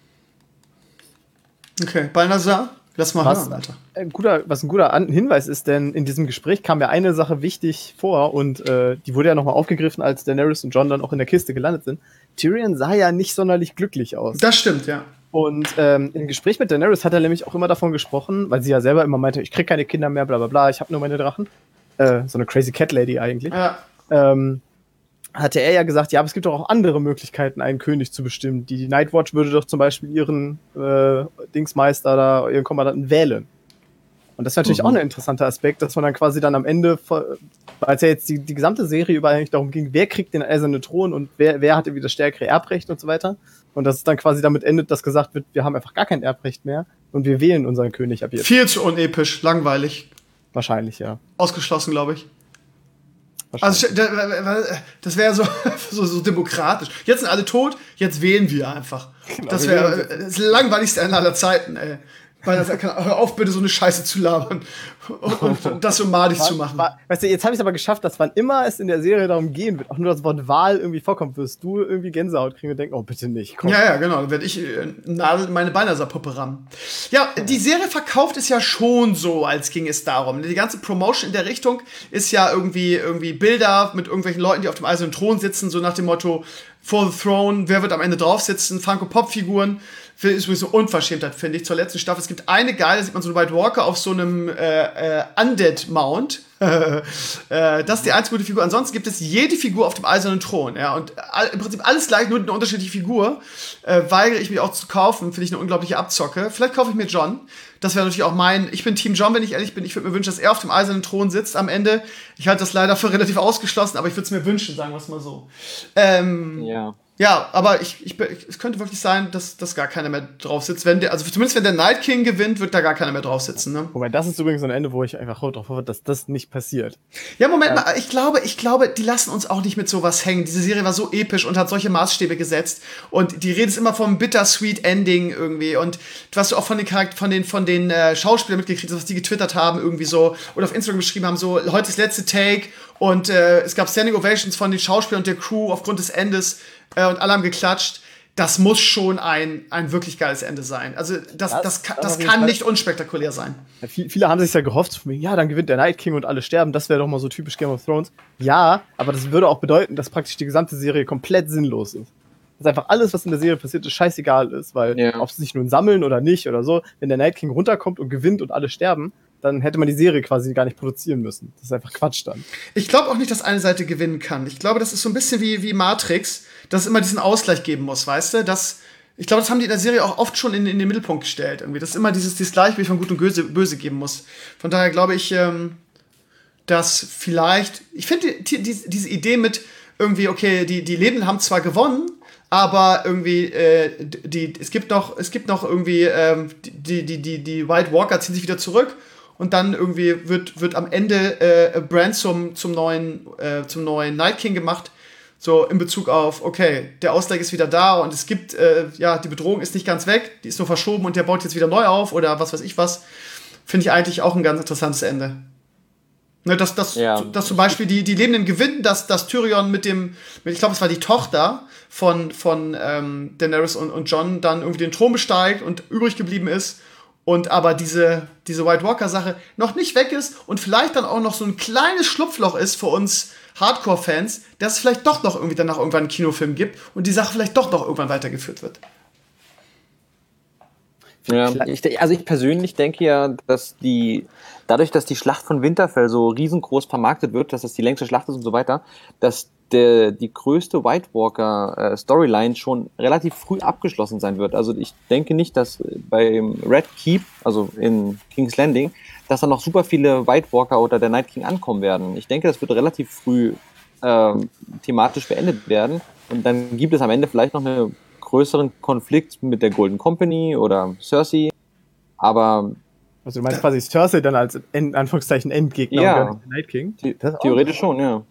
Okay, Balnasar, lass mal Was, hören, Alter. ein guter, was ein guter An Hinweis ist, denn in diesem Gespräch kam mir eine Sache wichtig vor und äh, die wurde ja nochmal aufgegriffen, als Daenerys und Jon dann auch in der Kiste gelandet sind. Tyrion sah ja nicht sonderlich glücklich aus. Das stimmt, ja. Und ähm, im Gespräch mit Daenerys hat er nämlich auch immer davon gesprochen, weil sie ja selber immer meinte, ich krieg keine Kinder mehr, bla bla bla, ich habe nur meine Drachen. Äh, so eine Crazy Cat Lady eigentlich. Ja. Ähm, hatte er ja gesagt, ja, aber es gibt doch auch andere Möglichkeiten, einen König zu bestimmen. Die, die Nightwatch würde doch zum Beispiel ihren äh, Dingsmeister da, ihren Kommandanten wählen. Und das ist natürlich Mhm. auch ein interessanter Aspekt, dass man dann quasi dann am Ende, weil es ja jetzt die, die gesamte Serie über eigentlich darum ging, wer kriegt den eisernen Thron und wer, wer hat irgendwie das stärkere Erbrecht und so weiter. Und dass es dann quasi damit endet, dass gesagt wird, wir haben einfach gar kein Erbrecht mehr und wir wählen unseren König ab jetzt. Viel zu unepisch, langweilig. Wahrscheinlich, ja. Ausgeschlossen, glaube ich. Wahrscheinlich. Also, da- das wäre so, so, so demokratisch. Jetzt sind alle tot, jetzt wählen wir einfach. Das wir wäre wählen das langweiligste Ende aller Zeiten, ey. Weil das kann, hör auf, bitte so eine Scheiße zu labern und, und das so madig zu machen. War, weißt du, jetzt habe ich es aber geschafft, dass wann immer es in der Serie darum gehen wird, auch nur das Wort Wahl irgendwie vorkommt, wirst du irgendwie Gänsehaut kriegen und denken, oh, bitte nicht, komm. Ja, ja, genau. Dann werde ich äh, Nadel in meine Balnasar-Puppe rammen. Ja, die Serie verkauft es ja schon so, als ging es darum. Die ganze Promotion in der Richtung ist ja irgendwie, irgendwie Bilder mit irgendwelchen Leuten, die auf dem eisernen Thron sitzen, so nach dem Motto For the Throne, wer wird am Ende drauf sitzen? Funko-Pop-Figuren. Ist sowieso Unverschämtheit, finde ich, zur letzten Staffel. Es gibt eine geile, da sieht man so einen White Walker auf so einem äh, äh, Undead-Mount. äh, das ist die einzige gute Figur. Ansonsten gibt es jede Figur auf dem eisernen Thron. Ja, und all, im Prinzip alles gleich, nur eine unterschiedliche Figur. Äh, weigere ich mich auch zu kaufen, finde ich eine unglaubliche Abzocke. Vielleicht kaufe ich mir John. Das wäre natürlich auch mein, ich bin Team John, wenn ich ehrlich bin. Ich würde mir wünschen, dass er auf dem eisernen Thron sitzt am Ende. Ich halte das leider für relativ ausgeschlossen, aber ich würde es mir wünschen, sagen wir es mal so. Ähm, Ja. Ja, aber ich, ich, es könnte wirklich sein, dass, dass gar keiner mehr drauf sitzt. Wenn der, also zumindest wenn der Night King gewinnt, wird da gar keiner mehr drauf sitzen. Ne? Wobei, das ist übrigens ein Ende, wo ich einfach darauf hoffe, dass das nicht passiert. Ja, Moment mal, ich glaube, ich glaube, die lassen uns auch nicht mit sowas hängen. Diese Serie war so episch und hat solche Maßstäbe gesetzt. Und die redet immer vom bittersweet Ending irgendwie. Und was du auch von den Charakter, von den, von den äh, Schauspielern mitgekriegt hast, was die getwittert haben, irgendwie so, oder auf Instagram geschrieben haben, so, heute ist letzte Take und äh, es gab Standing Ovations von den Schauspielern und der Crew aufgrund des Endes äh, und alle haben geklatscht. Das muss schon ein, ein wirklich geiles Ende sein. Also das, das, Das- kann, das das auf jeden kann Fall. nicht unspektakulär sein. Ja, viel, viele haben sich ja gehofft, von wegen, ja, dann gewinnt der Night King und alle sterben, das wäre doch mal so typisch Game of Thrones. Ja, aber das würde auch bedeuten, dass praktisch die gesamte Serie komplett sinnlos ist. Dass einfach alles, was in der Serie passiert ist, scheißegal ist, weil Ja. ob sie sich nun sammeln oder nicht oder so, wenn der Night King runterkommt und gewinnt und alle sterben, dann hätte man die Serie quasi gar nicht produzieren müssen. Das ist einfach Quatsch dann. Ich glaube auch nicht, dass eine Seite gewinnen kann. Ich glaube, das ist so ein bisschen wie, wie Matrix, dass es immer diesen Ausgleich geben muss, weißt du? Das, ich glaube, das haben die in der Serie auch oft schon in, in den Mittelpunkt gestellt. Irgendwie. Dass es immer dieses, dieses Gleichgewicht von Gut und Böse, Böse geben muss. Von daher glaube ich, ähm, dass vielleicht, ich finde die, die, diese Idee mit irgendwie, okay, die, die Lebenden haben zwar gewonnen, aber irgendwie, äh, die, es gibt noch, es gibt noch irgendwie, ähm, die, die, die, die White Walker ziehen sich wieder zurück und dann irgendwie wird, wird am Ende äh, Bran zum, zum, neuen, äh, zum neuen Night King gemacht. So in Bezug auf, okay, der Ausgleich ist wieder da und es gibt, äh, ja, die Bedrohung ist nicht ganz weg, die ist nur verschoben und der baut jetzt wieder neu auf oder was weiß ich was. Finde ich eigentlich auch ein ganz interessantes Ende. Ne, dass, dass, Ja. dass zum Beispiel die, die Lebenden gewinnen, dass, dass Tyrion mit dem, mit, ich glaube, es war die Tochter von, von ähm, Daenerys und, und Jon dann irgendwie den Thron besteigt und übrig geblieben ist und aber diese, diese White Walker-Sache noch nicht weg ist und vielleicht dann auch noch so ein kleines Schlupfloch ist für uns Hardcore-Fans, dass es vielleicht doch noch irgendwie danach irgendwann einen Kinofilm gibt und die Sache vielleicht doch noch irgendwann weitergeführt wird. Ja, ich, also ich persönlich denke ja, dass die, dadurch, dass die Schlacht von Winterfell so riesengroß vermarktet wird, dass das die längste Schlacht ist und so weiter, dass der, die größte White Walker äh, Storyline schon relativ früh abgeschlossen sein wird. Also ich denke nicht, dass beim Red Keep, also in King's Landing, dass da noch super viele White Walker oder der Night King ankommen werden. Ich denke, das wird relativ früh äh, thematisch beendet werden und dann gibt es am Ende vielleicht noch einen größeren Konflikt mit der Golden Company oder Cersei, aber Also du meinst quasi Cersei dann als in Anführungszeichen Endgegner Ja. und gar nicht der Night King? The- Das ist auch- theoretisch schon, ja.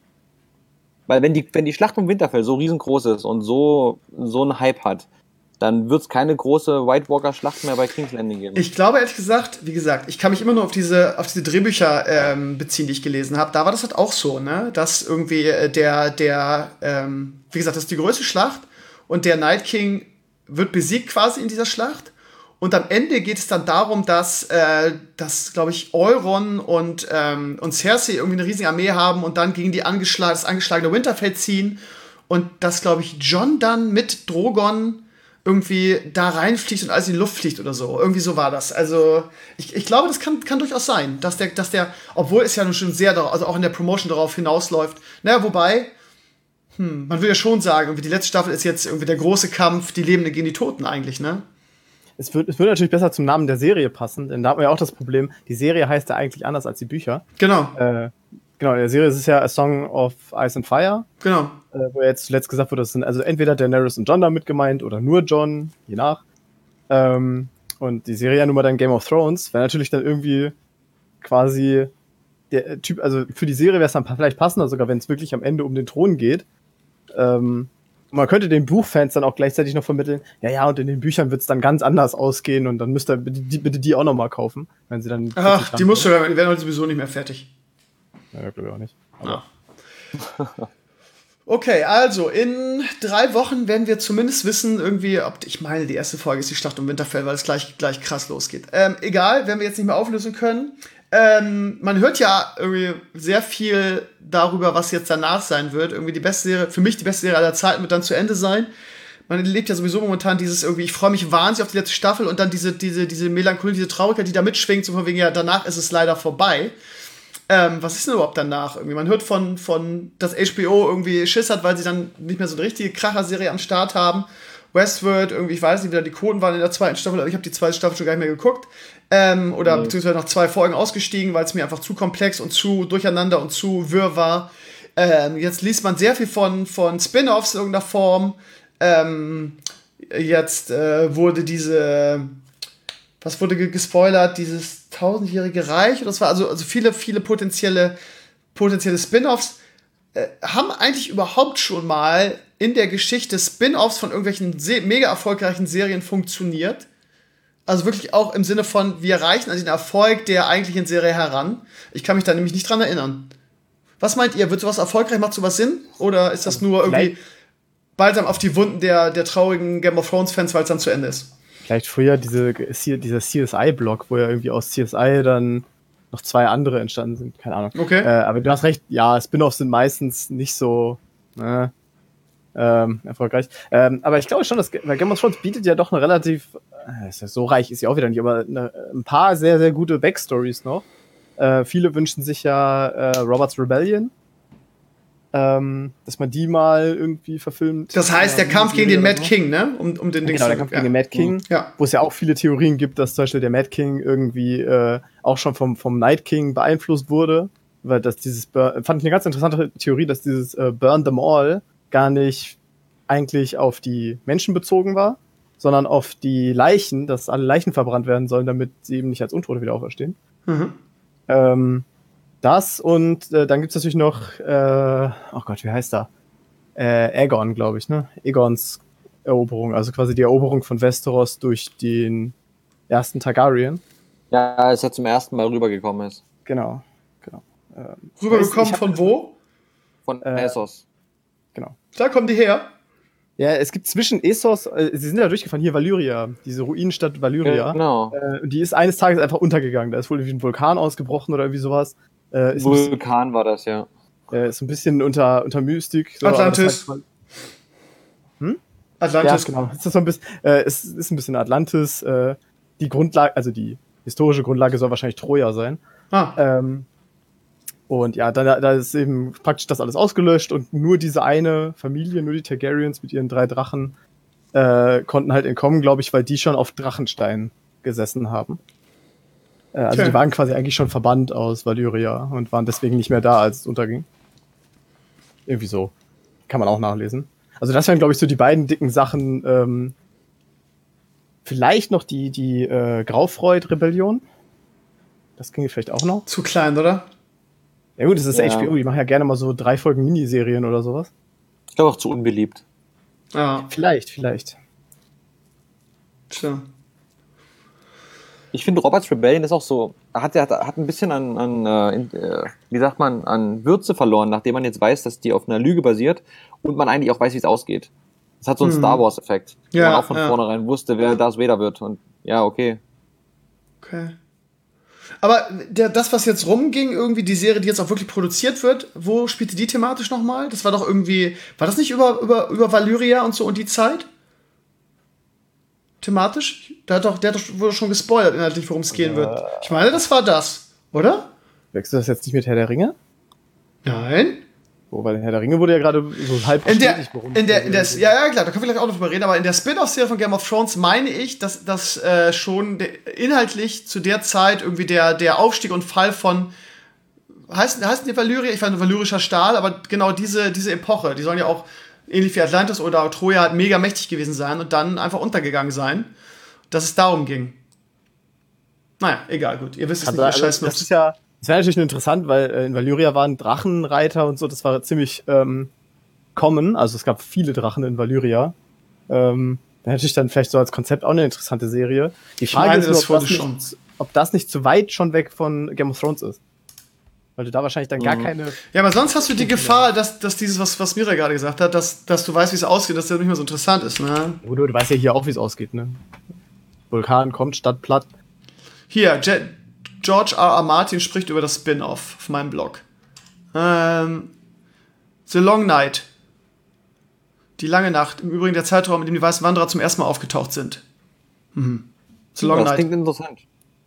Weil wenn die, wenn die Schlacht um Winterfell so riesengroß ist und so, so einen Hype hat, dann wird es keine große White Walker Schlacht mehr bei King's Landing geben. Ich glaube, ehrlich gesagt, wie gesagt, ich kann mich immer nur auf diese, auf diese Drehbücher ähm, beziehen, die ich gelesen habe. Da war das halt auch so, ne? Dass irgendwie äh, der, der, ähm, wie gesagt, das ist die größte Schlacht und der Night King wird besiegt quasi in dieser Schlacht. Und am Ende geht es dann darum, dass, äh, dass glaube ich, Euron und, ähm, und Cersei irgendwie eine riesige Armee haben und dann gegen die angeschlag das angeschlagene Winterfell ziehen. Und dass, glaube ich, Jon dann mit Drogon irgendwie da reinfliegt und alles in die Luft fliegt oder so. Irgendwie so war das. Also ich, ich glaube, das kann, kann durchaus sein, dass der, dass der, obwohl es ja nun schon sehr, darauf- also auch in der Promotion darauf hinausläuft. Naja, wobei, hm, man will ja schon sagen, irgendwie die letzte Staffel ist jetzt irgendwie der große Kampf, die Lebenden gegen die Toten eigentlich, ne? Es wird, es wird natürlich besser zum Namen der Serie passen, denn da haben wir ja auch das Problem, die Serie heißt ja eigentlich anders als die Bücher. Genau, Äh, genau, in der Serie ist es ja A Song of Ice and Fire, genau. äh, wo jetzt zuletzt gesagt wurde, das sind also entweder Daenerys und Jon damit gemeint oder nur Jon, je nach. Ähm, und die Serie ja nun mal dann Game of Thrones, wäre natürlich dann irgendwie quasi der Typ, also für die Serie wäre es dann vielleicht passender, sogar wenn es wirklich am Ende um den Thron geht. Ähm, man könnte den Buchfans dann auch gleichzeitig noch vermitteln, ja, ja, und in den Büchern wird es dann ganz anders ausgehen und dann müsst ihr bitte die, bitte die auch noch mal kaufen, wenn sie dann... Ach, die musst du, die werden heute sowieso nicht mehr fertig. Ja, glaube ich auch nicht. Ja. Okay, also in drei Wochen werden wir zumindest wissen, irgendwie, ob, ich meine, die erste Folge ist die Schlacht um Winterfell, weil es gleich, gleich krass losgeht. Ähm, egal, werden wir jetzt nicht mehr auflösen können. Ähm, man hört ja irgendwie sehr viel darüber, was jetzt danach sein wird. Irgendwie die beste Serie, für mich die beste Serie aller Zeiten wird dann zu Ende sein. Man erlebt ja sowieso momentan dieses irgendwie, ich freue mich wahnsinnig auf die letzte Staffel und dann diese, diese, diese Melancholie, diese Traurigkeit, die da mitschwingt, so von wegen, ja, danach ist es leider vorbei. Ähm, was ist denn überhaupt danach? Irgendwie, man hört von, von, dass H B O irgendwie Schiss hat, weil sie dann nicht mehr so eine richtige Kracher-Serie am Start haben. Westworld, irgendwie, ich weiß nicht, wie da die Quoten waren in der zweiten Staffel, aber ich habe die zweite Staffel schon gar nicht mehr geguckt. Ähm, oder Mhm. beziehungsweise nach zwei Folgen ausgestiegen, weil es mir einfach zu komplex und zu durcheinander und zu wirr war. Ähm, jetzt liest man sehr viel von, von Spin-Offs in irgendeiner Form. Ähm, jetzt äh, wurde diese, was wurde ge- gespoilert, dieses tausendjährige Reich, das war also, also viele, viele potenzielle, potenzielle Spin-Offs. Äh, haben eigentlich überhaupt schon mal in der Geschichte Spin-Offs von irgendwelchen se- mega erfolgreichen Serien funktioniert? Also wirklich auch im Sinne von, wir erreichen an den Erfolg der eigentlichen Serie heran. Ich kann mich da nämlich nicht dran erinnern. Was meint ihr? Wird sowas erfolgreich? Macht sowas Sinn? Oder ist das nur irgendwie balsam auf die Wunden der, der traurigen Game of Thrones-Fans, weil es dann zu Ende ist? Vielleicht früher diese, dieser C S I-Block, wo ja irgendwie aus C S I dann noch zwei andere entstanden sind. Keine Ahnung. Okay. Äh, aber du hast recht, ja, Spin-offs sind meistens nicht so äh, ähm, erfolgreich. Ähm, aber ich glaube schon, dass weil Game of Thrones bietet ja doch eine relativ, äh, ist ja so reich ist ja auch wieder nicht, aber eine, ein paar sehr, sehr gute Backstories noch. Äh, viele wünschen sich ja äh, Robert's Rebellion. Ähm, dass man die mal irgendwie verfilmt. Das heißt, der Ja, Kampf gegen den oder Mad so. King, ne? Um, um den Dings Genau, der zu- Kampf ja. gegen den Mad King, Ja. wo es ja auch viele Theorien gibt, dass zum Beispiel der Mad King irgendwie äh, auch schon vom, vom Night King beeinflusst wurde. Weil das dieses, Bur- fand ich eine ganz interessante Theorie, dass dieses äh, Burn them all gar nicht eigentlich auf die Menschen bezogen war, sondern auf die Leichen, dass alle Leichen verbrannt werden sollen, damit sie eben nicht als Untote wieder auferstehen. Mhm. Ähm, das und äh, dann gibt's natürlich noch, äh, oh Gott, wie heißt er? Äh, Aegon, glaube ich, ne? Aegons Eroberung, also quasi die Eroberung von Westeros durch den ersten Targaryen. Ja, als er zum ersten Mal rübergekommen ist. Genau, genau. Ähm, Rübergekommen ich hab- von wo? Von Äh, Essos. Genau. Da kommen die her. Ja, es gibt zwischen Essos, äh, sie sind ja durchgefahren, hier Valyria, diese Ruinenstadt Valyria. Genau. Äh, und die ist eines Tages einfach untergegangen. Da ist wohl irgendwie ein Vulkan ausgebrochen oder irgendwie sowas. Äh, ist, ein bisschen, Vulkan war das, ja. äh, ist ein bisschen unter, unter Mystik. So, Atlantis. aber das halt- Atlantis. Ja, genau. Es ist, so ein bisschen, äh, es ist ein bisschen Atlantis. Äh, die Grundlage, also die historische Grundlage soll wahrscheinlich Troja sein. Ah, Ähm, und ja, da, da ist eben praktisch das alles ausgelöscht und nur diese eine Familie, nur die Targaryens mit ihren drei Drachen, äh, konnten halt entkommen, glaube ich, weil die schon auf Drachenstein gesessen haben. Äh, also Okay. die waren quasi eigentlich schon verbannt aus Valyria und waren deswegen nicht mehr da, als es unterging. Irgendwie so. Kann man auch nachlesen. Also das wären, glaube ich, so die beiden dicken Sachen. Ähm, vielleicht noch die, die äh, Graufreud-Rebellion. Das ginge vielleicht auch noch. zu klein, oder? Ja gut, das ist Ja. H B O, die machen ja gerne mal so drei Folgen Miniserien oder sowas. Ich glaube auch zu unbeliebt. Ja, Vielleicht, vielleicht. tja. Ich finde, Roberts Rebellion ist auch so, hat, hat, hat ein bisschen an, an äh, in, äh, wie sagt man, an Würze verloren, nachdem man jetzt weiß, dass die auf einer Lüge basiert und man eigentlich auch weiß, wie es ausgeht. Das hat so einen Mhm. Star Wars-Effekt, wo Ja, man auch von ja. vornherein wusste, wer Darth Vader wird. Und ja, okay. Okay. Aber der, das, was jetzt rumging, irgendwie die Serie, die jetzt auch wirklich produziert wird, wo spielte die thematisch nochmal? Das war doch irgendwie, war das nicht über, über, über Valyria und so und die Zeit? Thematisch? Der hat doch, der hat doch, wurde schon gespoilert inhaltlich, worum es gehen wird. Ich meine, das war das, oder? Wechselst du das jetzt nicht mit Herr der Ringe? Nein. Oh, weil Herr der Ringe wurde ja gerade so halb In der, bestätigt, worum in der, es in der, geht. ja, ja, klar, da können wir gleich auch noch drüber reden, aber in der Spin-off-Serie von Game of Thrones meine ich, dass das äh, schon de, inhaltlich zu der Zeit irgendwie der, der Aufstieg und Fall von, heißt, heißt die Valyria? Ich fand valyrischer Stahl, aber genau diese, diese Epoche, die sollen ja auch ähnlich wie Atlantis oder Troja halt mega mächtig gewesen sein und dann einfach untergegangen sein, dass es darum ging. Naja, egal, gut, ihr wisst es Also, nicht, ihr also, scheiß das ist ja, das wäre natürlich nur interessant, weil äh, in Valyria waren Drachenreiter und so, das war ziemlich ähm, common, also es gab viele Drachen in Valyria. Ähm, wäre natürlich dann vielleicht so als Konzept auch eine interessante Serie. Die Frage meine, ist nur, das ob wurde das, schon. nicht, ob das nicht zu weit schon weg von Game of Thrones ist. Weil du da wahrscheinlich dann gar Mhm. keine... Ja, aber sonst hast du die Gefahr, dass, dass dieses, was, was Mira gerade gesagt hat, dass, dass du weißt, wie es ausgeht, dass das nicht mehr so interessant ist, ne? Du, du weißt ja hier auch, wie es ausgeht, ne? Vulkan kommt, Stadt platt. Hier, Je George R. R. Martin spricht über das Spin-off auf meinem Blog. Ähm, The Long Night. Die lange Nacht. Im Übrigen der Zeitraum, in dem die Weißen Wanderer zum ersten Mal aufgetaucht sind. Mhm. The Long das Night. klingt interessant.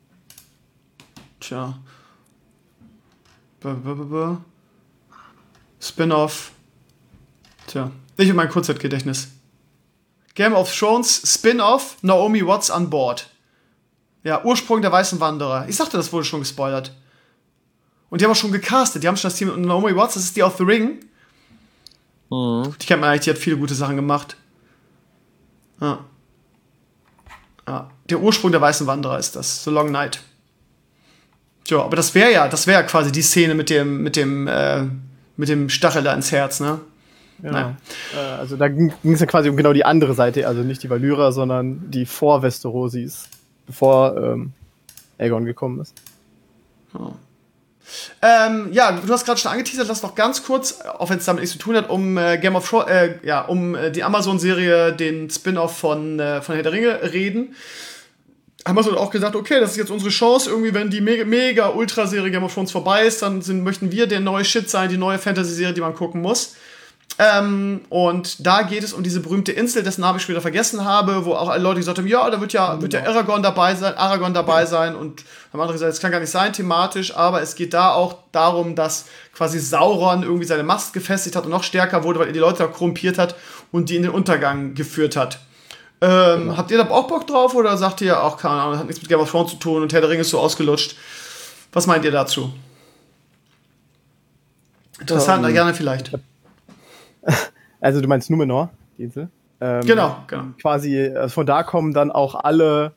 Tja. B -b -b -b. Spin-off. Tja. Ich und mein Kurzzeitgedächtnis. Game of Thrones Spin-off Naomi Watts an Bord. Ja, Ursprung der Weißen Wanderer. Ich sagte, das wurde schon gespoilert. Und die haben auch schon gecastet. Die haben schon das Team. Und Naomi Watts, das ist die aus The Ring. Mhm. Die kennt man eigentlich, die hat viele gute Sachen gemacht. Ja. Ja. Der Ursprung der Weißen Wanderer ist das. The Long Night. Tja, aber das wäre ja, das wäre ja quasi die Szene mit dem, mit dem, äh, mit dem Stachel da ins Herz, ne? Ja. Naja. Äh, also da ging es ja quasi um genau die andere Seite, also nicht die Valyra, sondern die vor Westerosis, bevor ähm, Aegon gekommen ist. Ähm, ja, du hast gerade schon angeteasert, lass noch ganz kurz, auch wenn es damit nichts zu tun hat, um äh, Game of Thrones, äh, ja, um äh, die Amazon-Serie, den Spin-off von, äh, von Herr der Ringe reden. Amazon hat auch gesagt, okay, das ist jetzt unsere Chance, irgendwie, wenn die mega, mega Ultra-Serie Game of Thrones vorbei ist, dann sind, möchten wir der neue Shit sein, die neue Fantasy-Serie, die man gucken muss. Ähm, und da geht es um diese berühmte Insel, dessen Namen ich später vergessen habe, wo auch alle Leute gesagt haben, ja, da wird ja, wird ja Aragorn dabei sein, Aragorn dabei sein, und haben andere gesagt, das kann gar nicht sein thematisch, aber es geht da auch darum, dass quasi Sauron irgendwie seine Macht gefestigt hat und noch stärker wurde, weil er die Leute da korrumpiert hat und die in den Untergang geführt hat. Ähm, Genau. Habt ihr da auch Bock drauf, oder sagt ihr auch, keine Ahnung, das hat nichts mit Game of Thrones zu tun und Herr der Ringe ist so ausgelutscht? Was meint ihr dazu? Interessant, Ähm, gerne vielleicht. Also du meinst Numenor, die Insel? Ähm, Genau, genau. Quasi äh, von da kommen dann auch alle,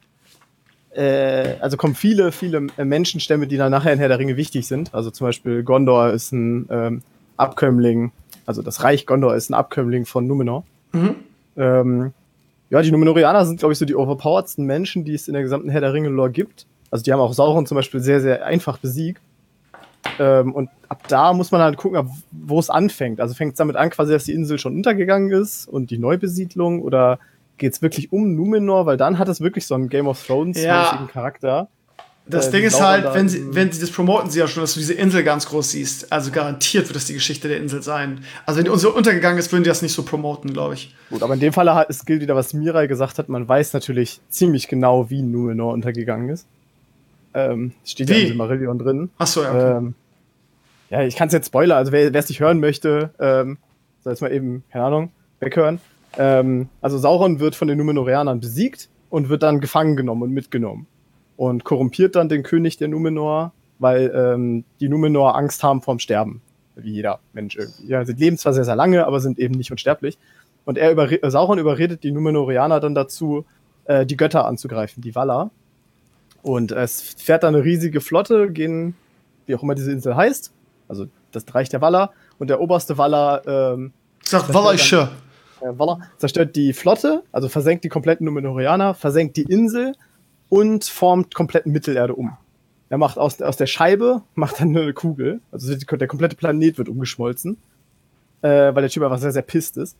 äh, also kommen viele, viele äh, Menschenstämme, die dann nachher in Herr der Ringe wichtig sind. Also zum Beispiel Gondor ist ein ähm, Abkömmling, also das Reich Gondor ist ein Abkömmling von Numenor. Mhm. Ähm, ja, die Numenorianer sind, glaube ich, so die overpoweredsten Menschen, die es in der gesamten Herr der Ringe-Lore gibt. Also die haben auch Sauron zum Beispiel sehr, sehr einfach besiegt. Ähm, und ab da muss man halt gucken, wo es anfängt. Also fängt es damit an, quasi, dass die Insel schon untergegangen ist und die Neubesiedlung, oder geht es wirklich um Numenor? Weil dann hat es wirklich so einen Game of Thrones-mäßigen Ja. Charakter. Das Äh, Ding die ist Sauron halt, da wenn sie, im- wenn sie das promoten, sie ja schon, dass du diese Insel ganz groß siehst. Also garantiert wird das die Geschichte der Insel sein. Also wenn die Insel untergegangen ist, würden die das nicht so promoten, glaube ich. Gut, aber in dem Fall hat, es gilt wieder, was Mirai gesagt hat. Man weiß natürlich ziemlich genau, wie Numenor untergegangen ist. Ähm, steht ja Wie? im Silmarillion drin. Achso, ja. Okay. Ähm, ja, ich kann es jetzt spoilern, also wer es nicht hören möchte, ähm, soll jetzt mal eben, keine Ahnung, weghören. Ähm, also Sauron wird von den Numenorianern besiegt und wird dann gefangen genommen und mitgenommen. Und korrumpiert dann den König der Numenor, weil ähm, die Numenor Angst haben vorm Sterben. Wie jeder Mensch irgendwie. Ja, sie leben zwar sehr, sehr lange, aber sind eben nicht unsterblich. Und er überre äh, Sauron überredet die Numenorianer dann dazu, äh, die Götter anzugreifen, die Valar. Und es fährt dann eine riesige Flotte, gehen, wie auch immer diese Insel heißt, also das Reich der Valar, und der oberste Valar, ähm, Ich sag, Valaische. äh, Valar zerstört die Flotte, also versenkt die kompletten Numenorianer, versenkt die Insel und formt komplett Mittelerde um. Er macht aus, aus der Scheibe, macht dann eine Kugel, also die, der komplette Planet wird umgeschmolzen, äh, weil der Typ einfach sehr, sehr pisst ist.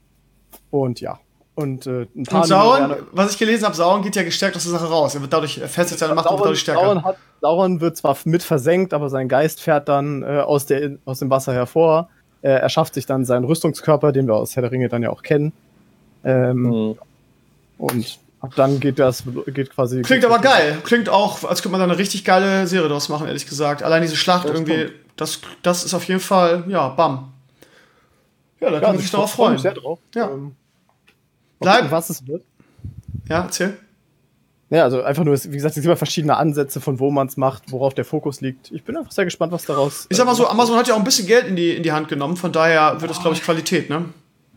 Und ja, und äh, ein paar Und Sauron, Numenorianer- was ich gelesen habe, Sauron geht ja gestärkt aus der Sache raus. Er wird dadurch, er festigt seine Macht und wird Sauron, dadurch stärker. Sauron, hat, Sauron wird zwar mit versenkt, aber sein Geist fährt dann äh, aus, der, aus dem Wasser hervor. Äh, er schafft sich dann seinen Rüstungskörper, den wir aus Herr der Ringe dann ja auch kennen. Ähm, Mhm. Und ab dann geht das geht quasi. Klingt aber geil. Klingt auch, als könnte man da eine richtig geile Serie draus machen, ehrlich gesagt. Allein diese Schlacht Das irgendwie, das, das ist auf jeden Fall, ja, bam. Ja, da Ja, kann man sich darauf freuen. Sehr drauf. Ja. Ähm, Bleib- gucken, was es wird. Ja, erzähl. Ja, also einfach nur, wie gesagt, es gibt immer verschiedene Ansätze, von wo man es macht, worauf der Fokus liegt. Ich bin einfach sehr gespannt, was daraus. Ich sag mal so, Amazon hat ja auch ein bisschen Geld in die, in die Hand genommen, von daher wird das, glaube ich, Qualität, ne?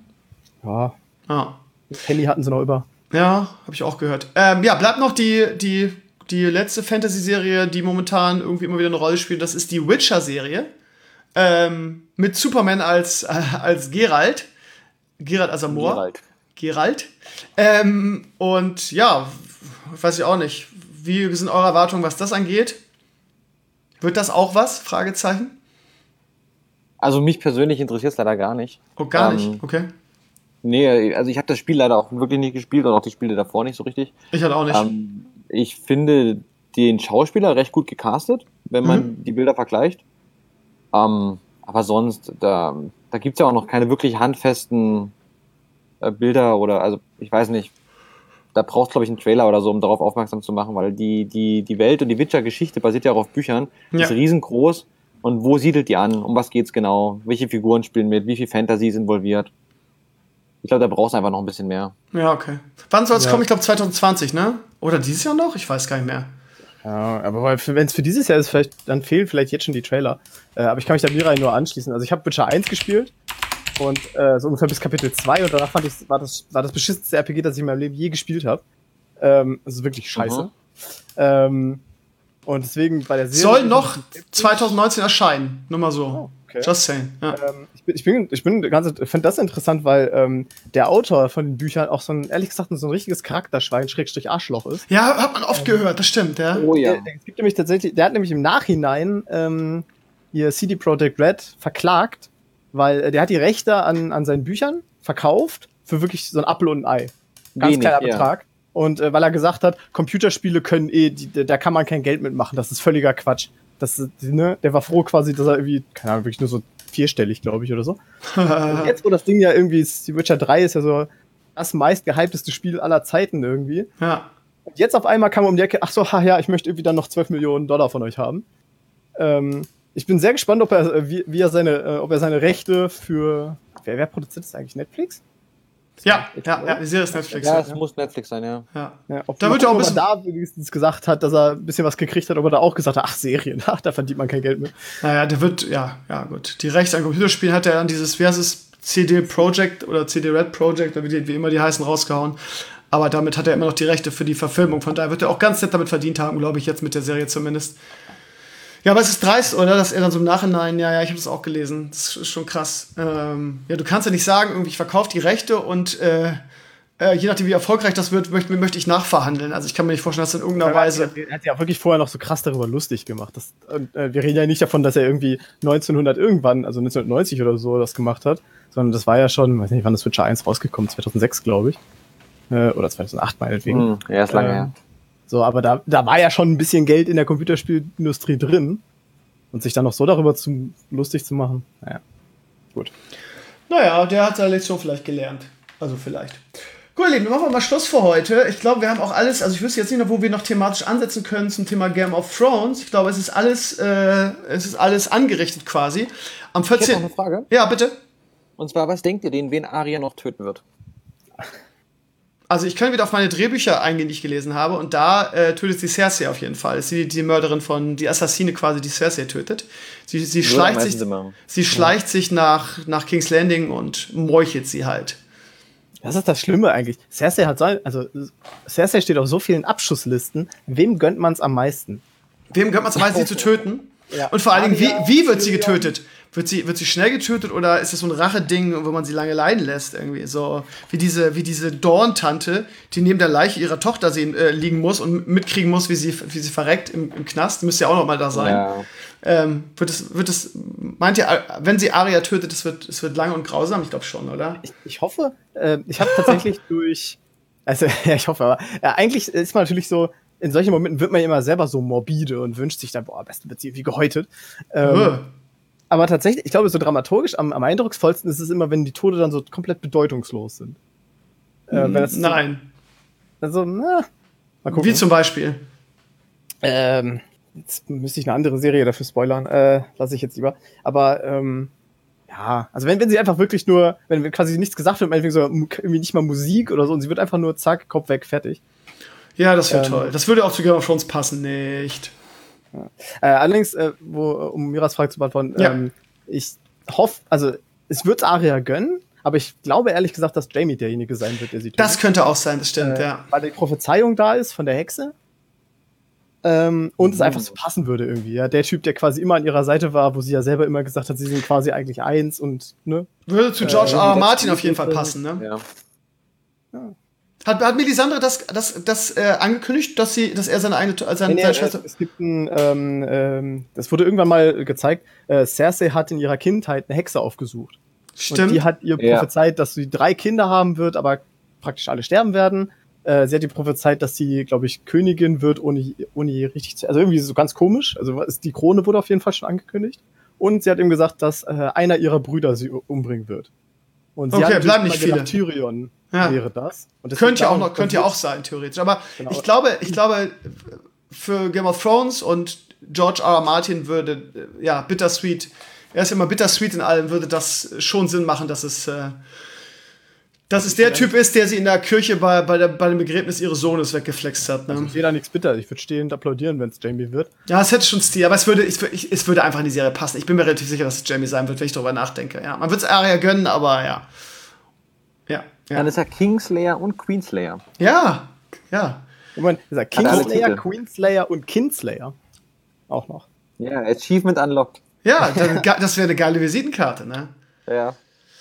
Ja, Ja. Handy hatten sie noch über. Ja, habe ich auch gehört. Ähm, ja, bleibt noch die, die, die letzte Fantasy-Serie, die momentan irgendwie immer wieder eine Rolle spielt. Das ist die Witcher-Serie. Ähm, mit Superman als, äh, als Geralt. Geralt Asamor. Geralt. Geralt. Ähm, und ja, weiß ich auch nicht. Wie sind eure Erwartungen, was das angeht? Wird das auch was? Fragezeichen. Also mich persönlich interessiert es leider gar nicht. Oh, gar Ähm, nicht. Okay. Nee, also ich habe das Spiel leider auch wirklich nicht gespielt und auch die Spiele davor nicht so richtig. Ich halt auch nicht. Ähm, ich finde den Schauspieler recht gut gecastet, wenn man Mhm. die Bilder vergleicht. Ähm, aber sonst, da, da gibt es ja auch noch keine wirklich handfesten äh, Bilder oder, also ich weiß nicht, da braucht es, glaube ich, einen Trailer oder so, um darauf aufmerksam zu machen, weil die, die, die Welt und die Witcher-Geschichte basiert ja auch auf Büchern, Ja. ist riesengroß. Und wo siedelt die an? Um was geht's genau? Welche Figuren spielen mit? Wie viel Fantasy ist involviert? Ich glaube, da brauchst du einfach noch ein bisschen mehr. Ja, okay. Wann soll es Ja. kommen? Ich glaube zwanzig zwanzig, ne? Oder dieses Jahr noch? Ich weiß gar nicht mehr. Ja, aber wenn es für dieses Jahr ist, vielleicht, dann fehlen vielleicht jetzt schon die Trailer. Äh, aber ich kann mich da Mirai nur anschließen. Also ich habe Witcher eins gespielt und äh, so ungefähr bis Kapitel zwei und danach fand ich, war das, war das beschissenste R P G, das ich in meinem Leben je gespielt habe. Ähm, also wirklich scheiße. Mhm. Ähm, und deswegen bei der Serie. Soll noch zwanzig neunzehn erscheinen. Nur mal so. Oh, okay. Just saying. Ja. Ähm, ich bin, ich bin, ich bin ganz, ich finde das interessant, weil ähm, der Autor von den Büchern auch so ein, ehrlich gesagt, so ein richtiges Charakterschwein, Schrägstrich Arschloch ist. ja, hat man oft gehört, das stimmt, ja. Oh ja. Der, der, es gibt nämlich tatsächlich, der hat nämlich im Nachhinein ähm, ihr C D Projekt Red verklagt, weil äh, der hat die Rechte an, an seinen Büchern verkauft für wirklich so ein Apfel und ein Ei. Ganz Wenig, kleiner ja. Betrag. Und äh, weil er gesagt hat, Computerspiele können eh, die, da kann man kein Geld mitmachen, das ist völliger Quatsch. Das, ne, der war froh quasi, dass er irgendwie, keine Ahnung, wirklich nur so vierstellig, glaube ich, oder so. Und jetzt, wo das Ding ja irgendwie ist, die Witcher drei ist ja so das meist gehypteste Spiel aller Zeiten irgendwie. Ja. Und jetzt auf einmal kam er um die Ecke, ach so, ha, ja, ich möchte irgendwie dann noch zwölf Millionen Dollar von euch haben. Ähm, ich bin sehr gespannt, ob er, äh, wie, wie er seine, äh, ob er seine Rechte für, wer, wer produziert das eigentlich? Netflix? Ja, ja, ja, die Serie ist Netflix. Ja, Ja, es muss Netflix sein, ja. ja. Ja, ob, Da mal wird ja auch ein gucken, ob er da wenigstens gesagt hat, dass er ein bisschen was gekriegt hat, ob er da auch gesagt hat, ach, Serien, ach, da verdient man kein Geld mehr. Naja, der wird, ja, ja, gut. Die Rechte an Computerspielen hat er an dieses, wie heißt es, C D Projekt oder C D Red Project, oder wie, die, wie immer die heißen, rausgehauen. Aber damit hat er immer noch die Rechte für die Verfilmung. Von daher wird er auch ganz nett damit verdient haben, glaube ich, jetzt mit der Serie zumindest. Ja, aber es ist dreist, oder? Dass er dann so im Nachhinein, ja, ja, ich habe das auch gelesen. Das ist schon krass. Ähm, ja, du kannst ja nicht sagen, irgendwie, ich verkaufe die Rechte und äh, äh, je nachdem, wie erfolgreich das wird, möchte, möchte ich nachverhandeln. Also ich kann mir nicht vorstellen, dass in irgendeiner Weise... Er hat ja auch wirklich vorher noch so krass darüber lustig gemacht. Das, und, äh, wir reden ja nicht davon, dass er irgendwie neunzehnhundert irgendwann, also neunzehnhundertneunzig oder so, das gemacht hat, sondern das war ja schon, weiß nicht, wann ist Witcher eins rausgekommen? zweitausendsechs, glaube ich. Äh, oder zweitausendacht meinetwegen. Hm, ja, ist lange ähm, her. So, aber da, da war ja schon ein bisschen Geld in der Computerspielindustrie drin. Und sich dann noch so darüber zu, lustig zu machen, naja, gut. Naja, der hat seine Lektion vielleicht gelernt. Also vielleicht. Gut, ihr Lieben, dann machen wir mal Schluss für heute. Ich glaube, wir haben auch alles, also ich wüsste jetzt nicht noch, wo wir noch thematisch ansetzen können zum Thema Game of Thrones. Ich glaube, es ist alles, äh, es ist alles angerichtet quasi. Am Ich hätte vierzehnten noch eine Frage. Ja, bitte. Und zwar, was denkt ihr denn, wen Arya noch töten wird? Also ich kann wieder auf meine Drehbücher eingehen, die ich gelesen habe, und da äh, tötet sie Cersei auf jeden Fall. Das ist die, die Mörderin von, die Assassine quasi, die Cersei tötet. Sie, sie Würde schleicht am meisten sich, Sinn machen. sie schleicht sich nach, nach King's Landing und meuchelt sie halt. Das ist das Schlimme eigentlich. Cersei hat so, also Cersei steht auf so vielen Abschusslisten. Wem gönnt man es am meisten? Wem gehört man zum meisten, sie zu töten? Ja. Und vor allen Dingen, wie, Arya, wie wird sie Tyrion. getötet? Wird sie, wird sie schnell getötet oder ist das so ein Racheding, wo man sie lange leiden lässt? Irgendwie so wie diese, wie diese Dorn-Tante, die neben der Leiche ihrer Tochter sehen, äh, liegen muss und mitkriegen muss, wie sie, wie sie verreckt im, im Knast. Die müsste ja auch noch mal da sein. Ja. Ähm, wird es, wird es, meint ihr, wenn sie Arya tötet, es wird, es wird lang und grausam? Ich glaube schon, oder? Ich, ich hoffe, äh, ich habe tatsächlich durch, also ja, ich hoffe, aber ja, eigentlich ist man natürlich so, in solchen Momenten wird man ja immer selber so morbide und wünscht sich dann, boah, am besten wird sie wie gehäutet. Ähm, Äh. aber tatsächlich, ich glaube, so dramaturgisch am, am eindrucksvollsten ist es immer, wenn die Tode dann so komplett bedeutungslos sind. Äh, wenn das so, Nein. also, na, mal gucken. Wie zum Beispiel. Ähm, jetzt müsste ich eine andere Serie dafür spoilern, äh, lasse ich jetzt lieber. Aber, ähm, ja, also wenn, wenn sie einfach wirklich nur, wenn quasi nichts gesagt wird, meinetwegen so irgendwie nicht mal Musik oder so, und sie wird einfach nur zack, Kopf weg, fertig. Ja, das wäre Ähm. toll. Das würde auch zu Game of Thrones passen, nicht. Äh, allerdings, äh, wo, um Miras Frage zu beantworten, Ja. ähm, ich hoffe, also es wird Arya gönnen, aber ich glaube ehrlich gesagt, dass Jaime derjenige sein wird, der sie tötet. Das könnte auch sein, das stimmt, äh, ja. Weil die Prophezeiung da ist von der Hexe. Ähm, und es einfach so passen würde irgendwie. Ja? Der Typ, der quasi immer an ihrer Seite war, wo sie ja selber immer gesagt hat, sie sind quasi eigentlich eins und, ne? Würde zu George Äh, R. R. das- Martin auf jeden Fall passen, ne? Ja. Hat, hat Melisandre das, das, das äh, angekündigt, dass, sie, dass er seine eigene seine, Nee, seine nee, äh, Schwester. es gibt ein, ähm, ähm, das wurde irgendwann mal gezeigt, äh, Cersei hat in ihrer Kindheit eine Hexe aufgesucht. Und Stimmt. die hat ihr Ja. prophezeit, dass sie drei Kinder haben wird, aber praktisch alle sterben werden. Äh, sie hat ihr prophezeit, dass sie, glaube ich, Königin wird, ohne, ohne je richtig zu. Also irgendwie so ganz komisch. Also was- die Krone wurde auf jeden Fall schon angekündigt. Und sie hat ihm gesagt, dass äh, einer ihrer Brüder sie u- umbringen wird. Und sie Okay, hat bleiben natürlich nicht immer gedacht, viele. Tyrion Ja. wäre das. Und deswegen Könnte ja auch darum- noch, könnte ja auch sein, theoretisch. Aber Genau. ich glaube, ich glaube, für Game of Thrones und George R. R. Martin würde, äh, ja, Bittersweet, er ist ja immer Bittersweet in allem, würde das schon Sinn machen, dass es, äh, dass es der Typ ist, der sie in der Kirche bei, bei, der, bei dem Begräbnis ihres Sohnes weggeflext hat. Ne? Ich sehe da nichts bitter. Ich würde stehend applaudieren, wenn es Jamie wird. Ja, es hätte schon Stil, aber es würde, ich, ich, es würde einfach in die Serie passen. Ich bin mir relativ sicher, dass es Jamie sein wird, wenn ich darüber nachdenke. Ja, man wird es Arya gönnen, aber ja. Ja, Dann ja. ist er Kingslayer und Queenslayer. Ja, ja. Moment, dieser Hat alle Kingslayer, Titel. Queenslayer und Kinslayer. Auch noch. Ja, Achievement unlocked. Ja, dann, ge- das wäre eine geile Visitenkarte, ne? Ja.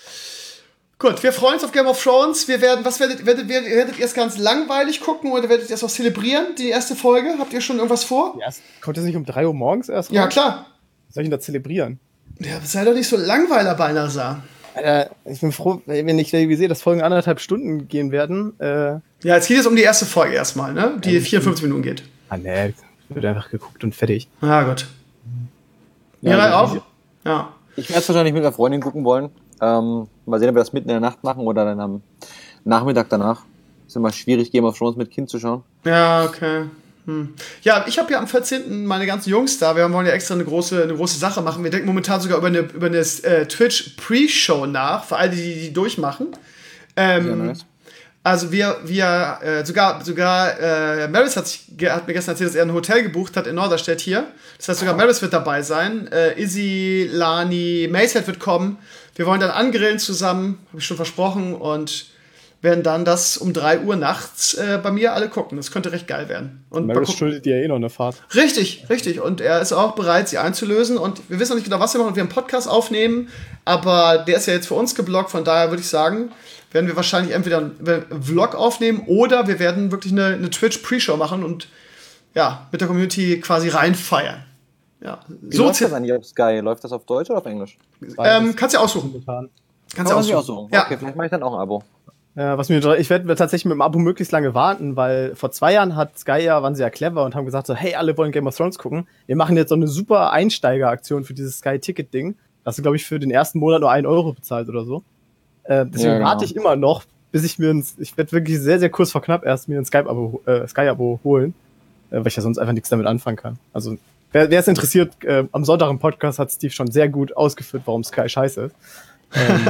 Gut, wir freuen uns auf Game of Thrones. Wir werden, was werdet, werdet, werdet, werdet ihr es ganz langweilig gucken oder werdet ihr es auch zelebrieren, die erste Folge? Habt ihr schon irgendwas vor? Ja, es kommt das nicht um drei Uhr morgens erst Ja, raus? klar. Was soll ich denn da zelebrieren? Ja, sei doch nicht so Langweiler, Balnasar. Äh, ich bin froh, wenn ich sehe, dass Folgen anderthalb Stunden gehen werden. Äh, Ja, jetzt geht es um die erste Folge erstmal, ne? Die vierundfünfzig Minuten geht. ah, nee, wird einfach geguckt und fertig. Ja, gut. Ja, Ja, also auch? Ja. Ich werde es wahrscheinlich mit einer Freundin gucken wollen. Ähm, mal sehen, ob wir das mitten in der Nacht machen oder dann am Nachmittag danach. Ist immer schwierig, Game of Thrones mit Kind zu schauen. Ja, okay. Hm. Ja, ich habe ja am vierzehnten meine ganzen Jungs da. Wir wollen ja extra eine große, eine große Sache machen. Wir denken momentan sogar über eine, über eine äh, Twitch-Pre-Show nach, für alle, die die durchmachen. Ähm, Sehr nice. Also wir, wir, äh, sogar, sogar, äh, Maris hat, sich, hat mir gestern erzählt, dass er ein Hotel gebucht hat in Norderstedt hier. Das heißt, sogar Maris wird dabei sein. Äh, Izzy, Lani, Macehead wird kommen. Wir wollen dann angrillen zusammen, habe ich schon versprochen, und werden dann das um drei Uhr nachts äh, bei mir alle gucken. Das könnte recht geil werden. Und Maris schuldet dir eh noch eine Fahrt. Richtig, richtig. Und er ist auch bereit, sie einzulösen. Und wir wissen noch nicht genau, was wir machen. Und wir einen Podcast aufnehmen. Aber der ist ja jetzt für uns geblockt. Von daher würde ich sagen, werden wir wahrscheinlich entweder einen Vlog aufnehmen oder wir werden wirklich eine, eine Twitch-Pre-Show machen und ja, mit der Community quasi reinfeiern. Ja. Wie So läuft das eigentlich auf Sky? Läuft das auf Deutsch oder auf Englisch? ähm, kannst du ja aussuchen. Getan. Kannst du Kann man sich aussuchen. aussuchen. Ja. Okay, vielleicht mache ich dann auch ein Abo. Ja, was mir, ich werde tatsächlich mit dem Abo möglichst lange warten, weil vor zwei Jahren hat Sky ja, waren sie ja clever und haben gesagt so, hey, alle wollen Game of Thrones gucken. Wir machen jetzt so eine super Einsteigeraktion für dieses Sky-Ticket-Ding. Hast du, glaube ich, für den ersten Monat nur einen Euro bezahlt oder so. Äh, deswegen Ja, genau. warte ich immer noch, bis ich mir ein, ich werde wirklich sehr, sehr kurz vor knapp erst mir ein Sky-Abo äh, Sky-Abo holen, äh, weil ich ja sonst einfach nichts damit anfangen kann. Also, wer wer es interessiert, äh, am Sonntag im Podcast hat Steve schon sehr gut ausgeführt, warum Sky scheiße ist. Ähm,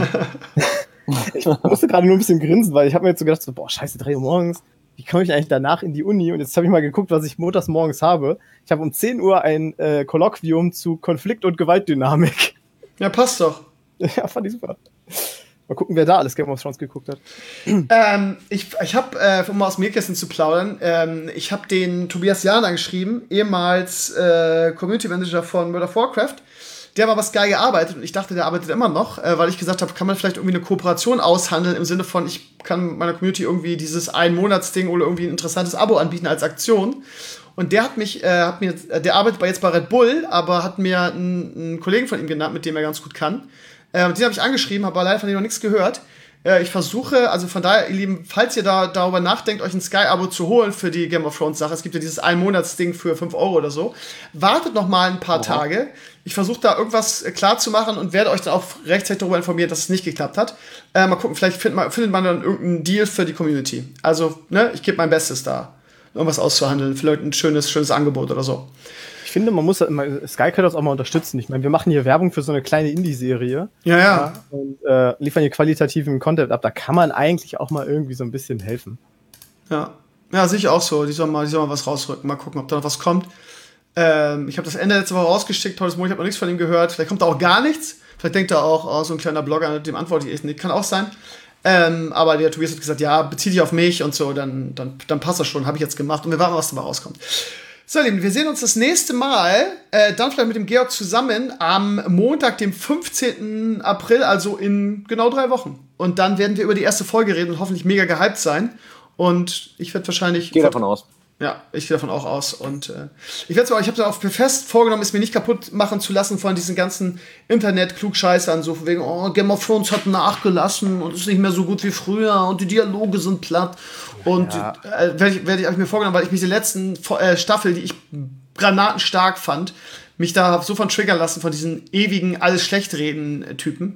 ich musste gerade nur ein bisschen grinsen, weil ich habe mir jetzt so gedacht, so, boah, scheiße, drei Uhr morgens, wie komme ich eigentlich danach in die Uni? Und jetzt habe ich mal geguckt, was ich montags morgens habe. Ich habe um zehn Uhr ein äh, Kolloquium zu Konflikt- und Gewaltdynamik. Ja, passt doch. Ja, fand ich super. Mal gucken, wer da alles Game of Thrones geguckt hat. Ähm, ich ich habe, äh, um mal aus dem Nähkästchen zu plaudern, ähm, ich habe den Tobias Jahn angeschrieben, ehemals äh, Community Manager von World of Warcraft. Der war bei Sky gearbeitet und ich dachte, der arbeitet immer noch, äh, weil ich gesagt habe, kann man vielleicht irgendwie eine Kooperation aushandeln im Sinne von, ich kann meiner Community irgendwie dieses Ein-Monats-Ding oder irgendwie ein interessantes Abo anbieten als Aktion. Und der hat mich, äh, hat mir, der arbeitet bei jetzt bei Red Bull, aber hat mir einen, einen Kollegen von ihm genannt, mit dem er ganz gut kann. Äh, den habe ich angeschrieben, habe aber leider von dem noch nichts gehört. Äh, ich versuche, also von daher, ihr Lieben, falls ihr da darüber nachdenkt, euch ein Sky-Abo zu holen für die Game of Thrones-Sache, es gibt ja dieses Ein-Monats-Ding für fünf Euro oder so, wartet noch mal ein paar Aha. Tage. Ich versuche da irgendwas äh, klar zu machen und werde euch dann auch rechtzeitig darüber informieren, dass es nicht geklappt hat. Äh, mal gucken, vielleicht findet man, findet man dann irgendeinen Deal für die Community. Also, ne, ich gebe mein Bestes da, irgendwas auszuhandeln, vielleicht ein schönes, schönes Angebot oder so. Ich finde, man muss immer, Sky kann das auch mal unterstützen. Ich meine, wir machen hier Werbung für so eine kleine Indie-Serie. Ja, ja. Und äh, liefern hier qualitativen Content ab. Da kann man eigentlich auch mal irgendwie so ein bisschen helfen. Ja, ja, sehe ich auch so. Die sollen mal, die sollen mal was rausrücken. Mal gucken, ob da noch was kommt. Ähm, ich habe das Ende letzte Woche rausgeschickt. Heute Morgen, ich habe noch nichts von ihm gehört. Vielleicht kommt da auch gar nichts. Vielleicht denkt er auch, oh, so ein kleiner Blogger, dem antworte ich echt nicht. Kann auch sein. Ähm, aber der Tobias hat gesagt, ja, bezieh dich auf mich und so, dann, dann, dann passt das schon. Habe ich jetzt gemacht. Und wir warten, was dabei rauskommt. So, Lieben, wir sehen uns das nächste Mal, äh, dann vielleicht mit dem Georg zusammen, am Montag, dem fünfzehnten April, also in genau drei Wochen. Und dann werden wir über die erste Folge reden und hoffentlich mega gehypt sein. Und ich werde wahrscheinlich... Ich gehe davon aus. Ja, ich gehe davon auch aus. Und äh, ich werde zwar, ich habe da auch fest vorgenommen, es mir nicht kaputt machen zu lassen von diesen ganzen Internet-Klugscheißern, so von wegen, oh, Game of Thrones hat nachgelassen und ist nicht mehr so gut wie früher und die Dialoge sind platt. Und Ja. äh, werde ich, werd ich, habe ich mir vorgenommen, weil ich mich die letzten Fo- äh, Staffel, die ich granatenstark fand, mich da hab so von triggern lassen, von diesen ewigen Alles-Schlecht-Reden-Typen.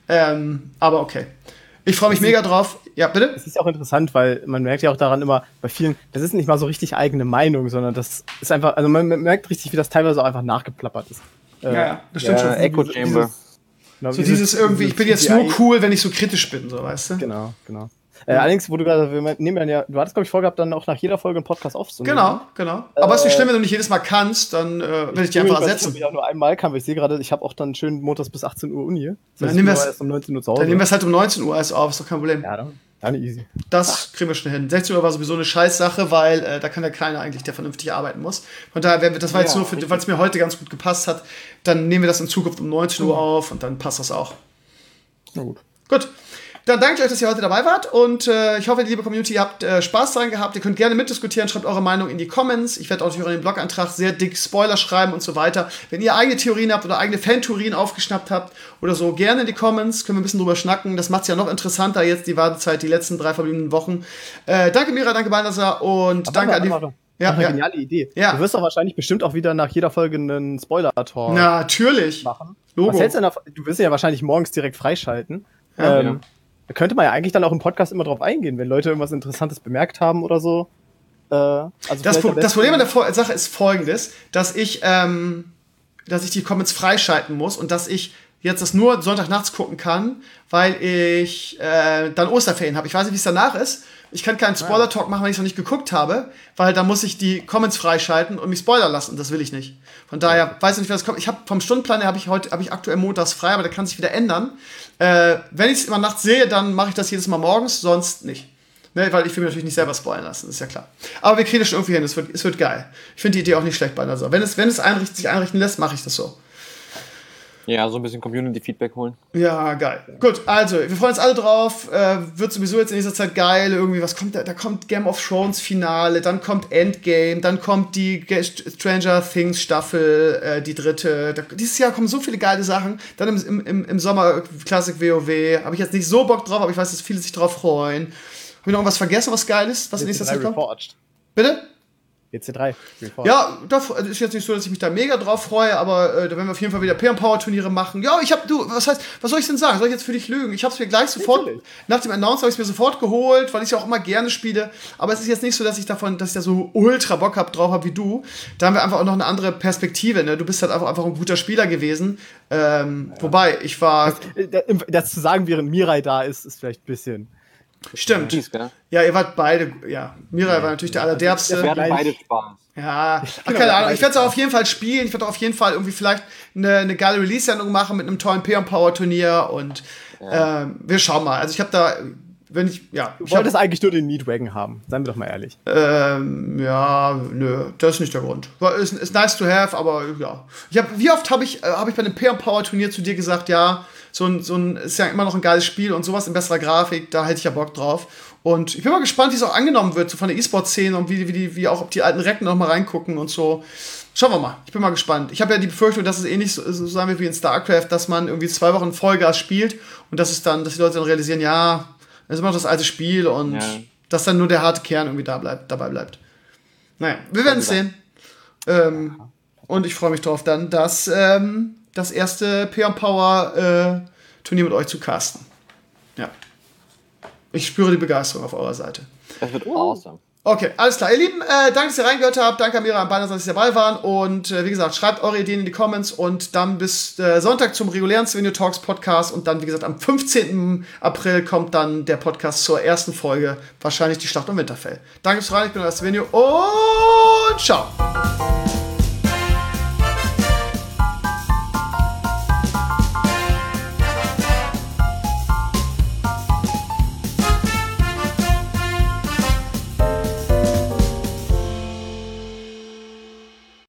Ähm, aber okay. Ich freue mich mega drauf. Ja, bitte? Es ist ja auch interessant, weil man merkt ja auch daran immer, bei vielen, das ist nicht mal so richtig eigene Meinung, sondern das ist einfach, also man merkt richtig, wie das teilweise auch einfach nachgeplappert ist. Äh, Ja, ja, das stimmt Ja, schon. Echo Dieses- Chamber. genau, So dieses irgendwie, ich bin jetzt C G I nur cool, wenn ich so kritisch bin, so, weißt du? Genau, genau. Äh, allerdings, wo du gerade, wir nehmen dann ja, du hattest, glaube ich, vorgehabt, dann auch nach jeder Folge einen Podcast aufzunehmen. Genau, genau. Aber es ist nicht schlimm, wenn du nicht jedes Mal kannst, dann äh, werde ich dich einfach ersetzen. Ich auch nur einmal kann, weil ich sehe gerade, ich habe auch dann schön montags bis achtzehn Uhr Uni. Das Dann heißt, nehmen ich wir's- bin erst um neunzehn Uhr zu Hause. Dann nehmen wir es halt um neunzehn Uhr erst auf, ist doch kein Problem. ja, dann, dann easy. Das kriegen wir schon hin. sechzehn Uhr war sowieso eine Scheißsache, weil äh, da kann der Kleine eigentlich, der vernünftig arbeiten muss. Von daher, wär- das war jetzt Ja, nur, für- weil es mir heute ganz gut gepasst hat, dann nehmen wir das in Zukunft um neunzehn Uhr auf und dann passt das auch. Na gut. Gut. Dann danke ich euch, dass ihr heute dabei wart und äh, ich hoffe, liebe Community, ihr habt äh, Spaß daran gehabt. Ihr könnt gerne mitdiskutieren, schreibt eure Meinung in die Comments. Ich werde auch natürlich in den Blog-Eintrag sehr dick Spoiler schreiben und so weiter. Wenn ihr eigene Theorien habt oder eigene Fan-Theorien aufgeschnappt habt oder so, gerne in die Comments, können wir ein bisschen drüber schnacken. Das macht es ja noch interessanter jetzt, die Wartezeit, die letzten drei verbliebenen Wochen. Äh, danke Mira, danke Balthasar und Aber danke warte, an die... warte. Ja, Ach, eine ja. geniale Idee. Ja. Du wirst doch wahrscheinlich bestimmt auch wieder nach jeder Folge einen Spoiler-Talk Natürlich. machen. Logo. Was hältst du denn davon? Du wirst ihn ja wahrscheinlich morgens direkt freischalten. Ja. ähm, Da könnte man ja eigentlich dann auch im Podcast immer drauf eingehen, wenn Leute irgendwas Interessantes bemerkt haben oder so. Äh, also Das, vielleicht Pro am das besten- Problem an der Fo- Sache ist folgendes, dass ich, ähm, dass ich die Comments freischalten muss und dass ich jetzt das nur Sonntagnachts gucken kann, weil ich äh, dann Osterferien habe. Ich weiß nicht, wie es danach ist. Ich kann keinen Spoiler-Talk machen, wenn ich es noch nicht geguckt habe, weil da muss ich die Comments freischalten und mich spoilern lassen. Das will ich nicht. Von daher weiß ich nicht, was kommt. Ich habe vom Stundenplan her habe ich heute habe ich aktuell montags frei, aber der kann sich wieder ändern. Äh, wenn ich es immer nachts sehe, dann mache ich das jedes Mal morgens, sonst nicht. Ne, weil ich will mich natürlich nicht selber spoilern lassen, das ist ja klar. Aber wir kriegen das schon irgendwie hin, es wird, es wird geil. Ich finde die Idee auch nicht schlecht bei einer Sache. Wenn es, wenn es einricht, sich einrichten lässt, mache ich das so. Ja, so ein bisschen Community-Feedback holen. Ja, geil. Gut, also, wir freuen uns alle drauf. Äh, wird sowieso jetzt in dieser Zeit geil. Irgendwie, was kommt da? Da kommt Game of Thrones Finale, dann kommt Endgame, dann kommt die Stranger Things Staffel, äh, die dritte. Da, dieses Jahr kommen so viele geile Sachen. Dann im, im, im Sommer Classic WoW. Habe ich jetzt nicht so Bock drauf, aber ich weiß, dass viele sich drauf freuen. Habe ich noch irgendwas vergessen, was geil ist? Was in nächster Zeit kommt? Reforged. Bitte? W C drei. Ja, das ist jetzt nicht so, dass ich mich da mega drauf freue, aber äh, da werden wir auf jeden Fall wieder P und Power Turniere machen. Ja, ich hab, du, was heißt, was soll ich denn sagen? Soll ich jetzt für dich lügen? Ich hab's mir gleich sofort, Natürlich. nach dem Announce habe ich mir sofort geholt, weil ich ja auch immer gerne spiele, aber es ist jetzt nicht so, dass ich davon, dass ich da so ultra Bock hab, drauf hab wie du. Da haben wir einfach auch noch eine andere Perspektive, ne? Du bist halt einfach, einfach ein guter Spieler gewesen, ähm, ja. Wobei, ich war... Das, das zu sagen, während Mirai da ist, ist vielleicht ein bisschen... Stimmt. Ja, ihr wart beide, ja. Mirai ja. war natürlich der allerderbste. Wir hatten beide Spaß. Ja, ach, keine Ahnung. Ich werde es auf jeden Fall spielen. Ich werde auf jeden Fall irgendwie vielleicht eine, eine geile Release-Sendung machen mit einem tollen P und Power Turnier und ja. ähm, wir schauen mal. Also ich habe da, wenn ich, ja. Du ich wolltest hab, eigentlich nur den Meatwagon haben. Seien wir doch mal ehrlich. Ähm, ja, nö, das ist nicht der Grund. Ist, ist nice to have, aber ja. Ich hab, wie oft habe ich, äh, hab ich bei einem P und Power Turnier zu dir gesagt, ja, so ein, so ein, ist ja immer noch ein geiles Spiel und sowas in besserer Grafik, da hätte ich ja Bock drauf. Und ich bin mal gespannt, wie es auch angenommen wird, so von der E-Sport-Szene und wie, wie, die, wie auch ob die alten Recken noch mal reingucken und so. Schauen wir mal. Ich bin mal gespannt. Ich habe ja die Befürchtung, dass es ähnlich so, so sein wird wie in StarCraft, dass man irgendwie zwei Wochen Vollgas spielt und dass es dann, dass die Leute dann realisieren, ja, das ist immer noch das alte Spiel und ja. dass dann nur der harte Kern irgendwie da bleibt, dabei bleibt. Naja, wir werden es sehen. Ähm, und ich freue mich drauf dann, dass ähm, das erste P und Power äh, Turnier mit euch zu casten. Ja. Ich spüre die Begeisterung auf eurer Seite. Das wird awesome. Okay, alles klar. Ihr Lieben, äh, danke, dass ihr reingehört habt. Danke an Mira und Beiner, dass ihr dabei waren. Und äh, wie gesagt, schreibt eure Ideen in die Comments. Und dann bis äh, Sonntag zum regulären Svenio Talks Podcast. Und dann, wie gesagt, am fünfzehnten April kommt dann der Podcast zur ersten Folge. Wahrscheinlich die Schlacht um Winterfell. Danke fürs Rein, ich bin euer Svenio. Und ciao.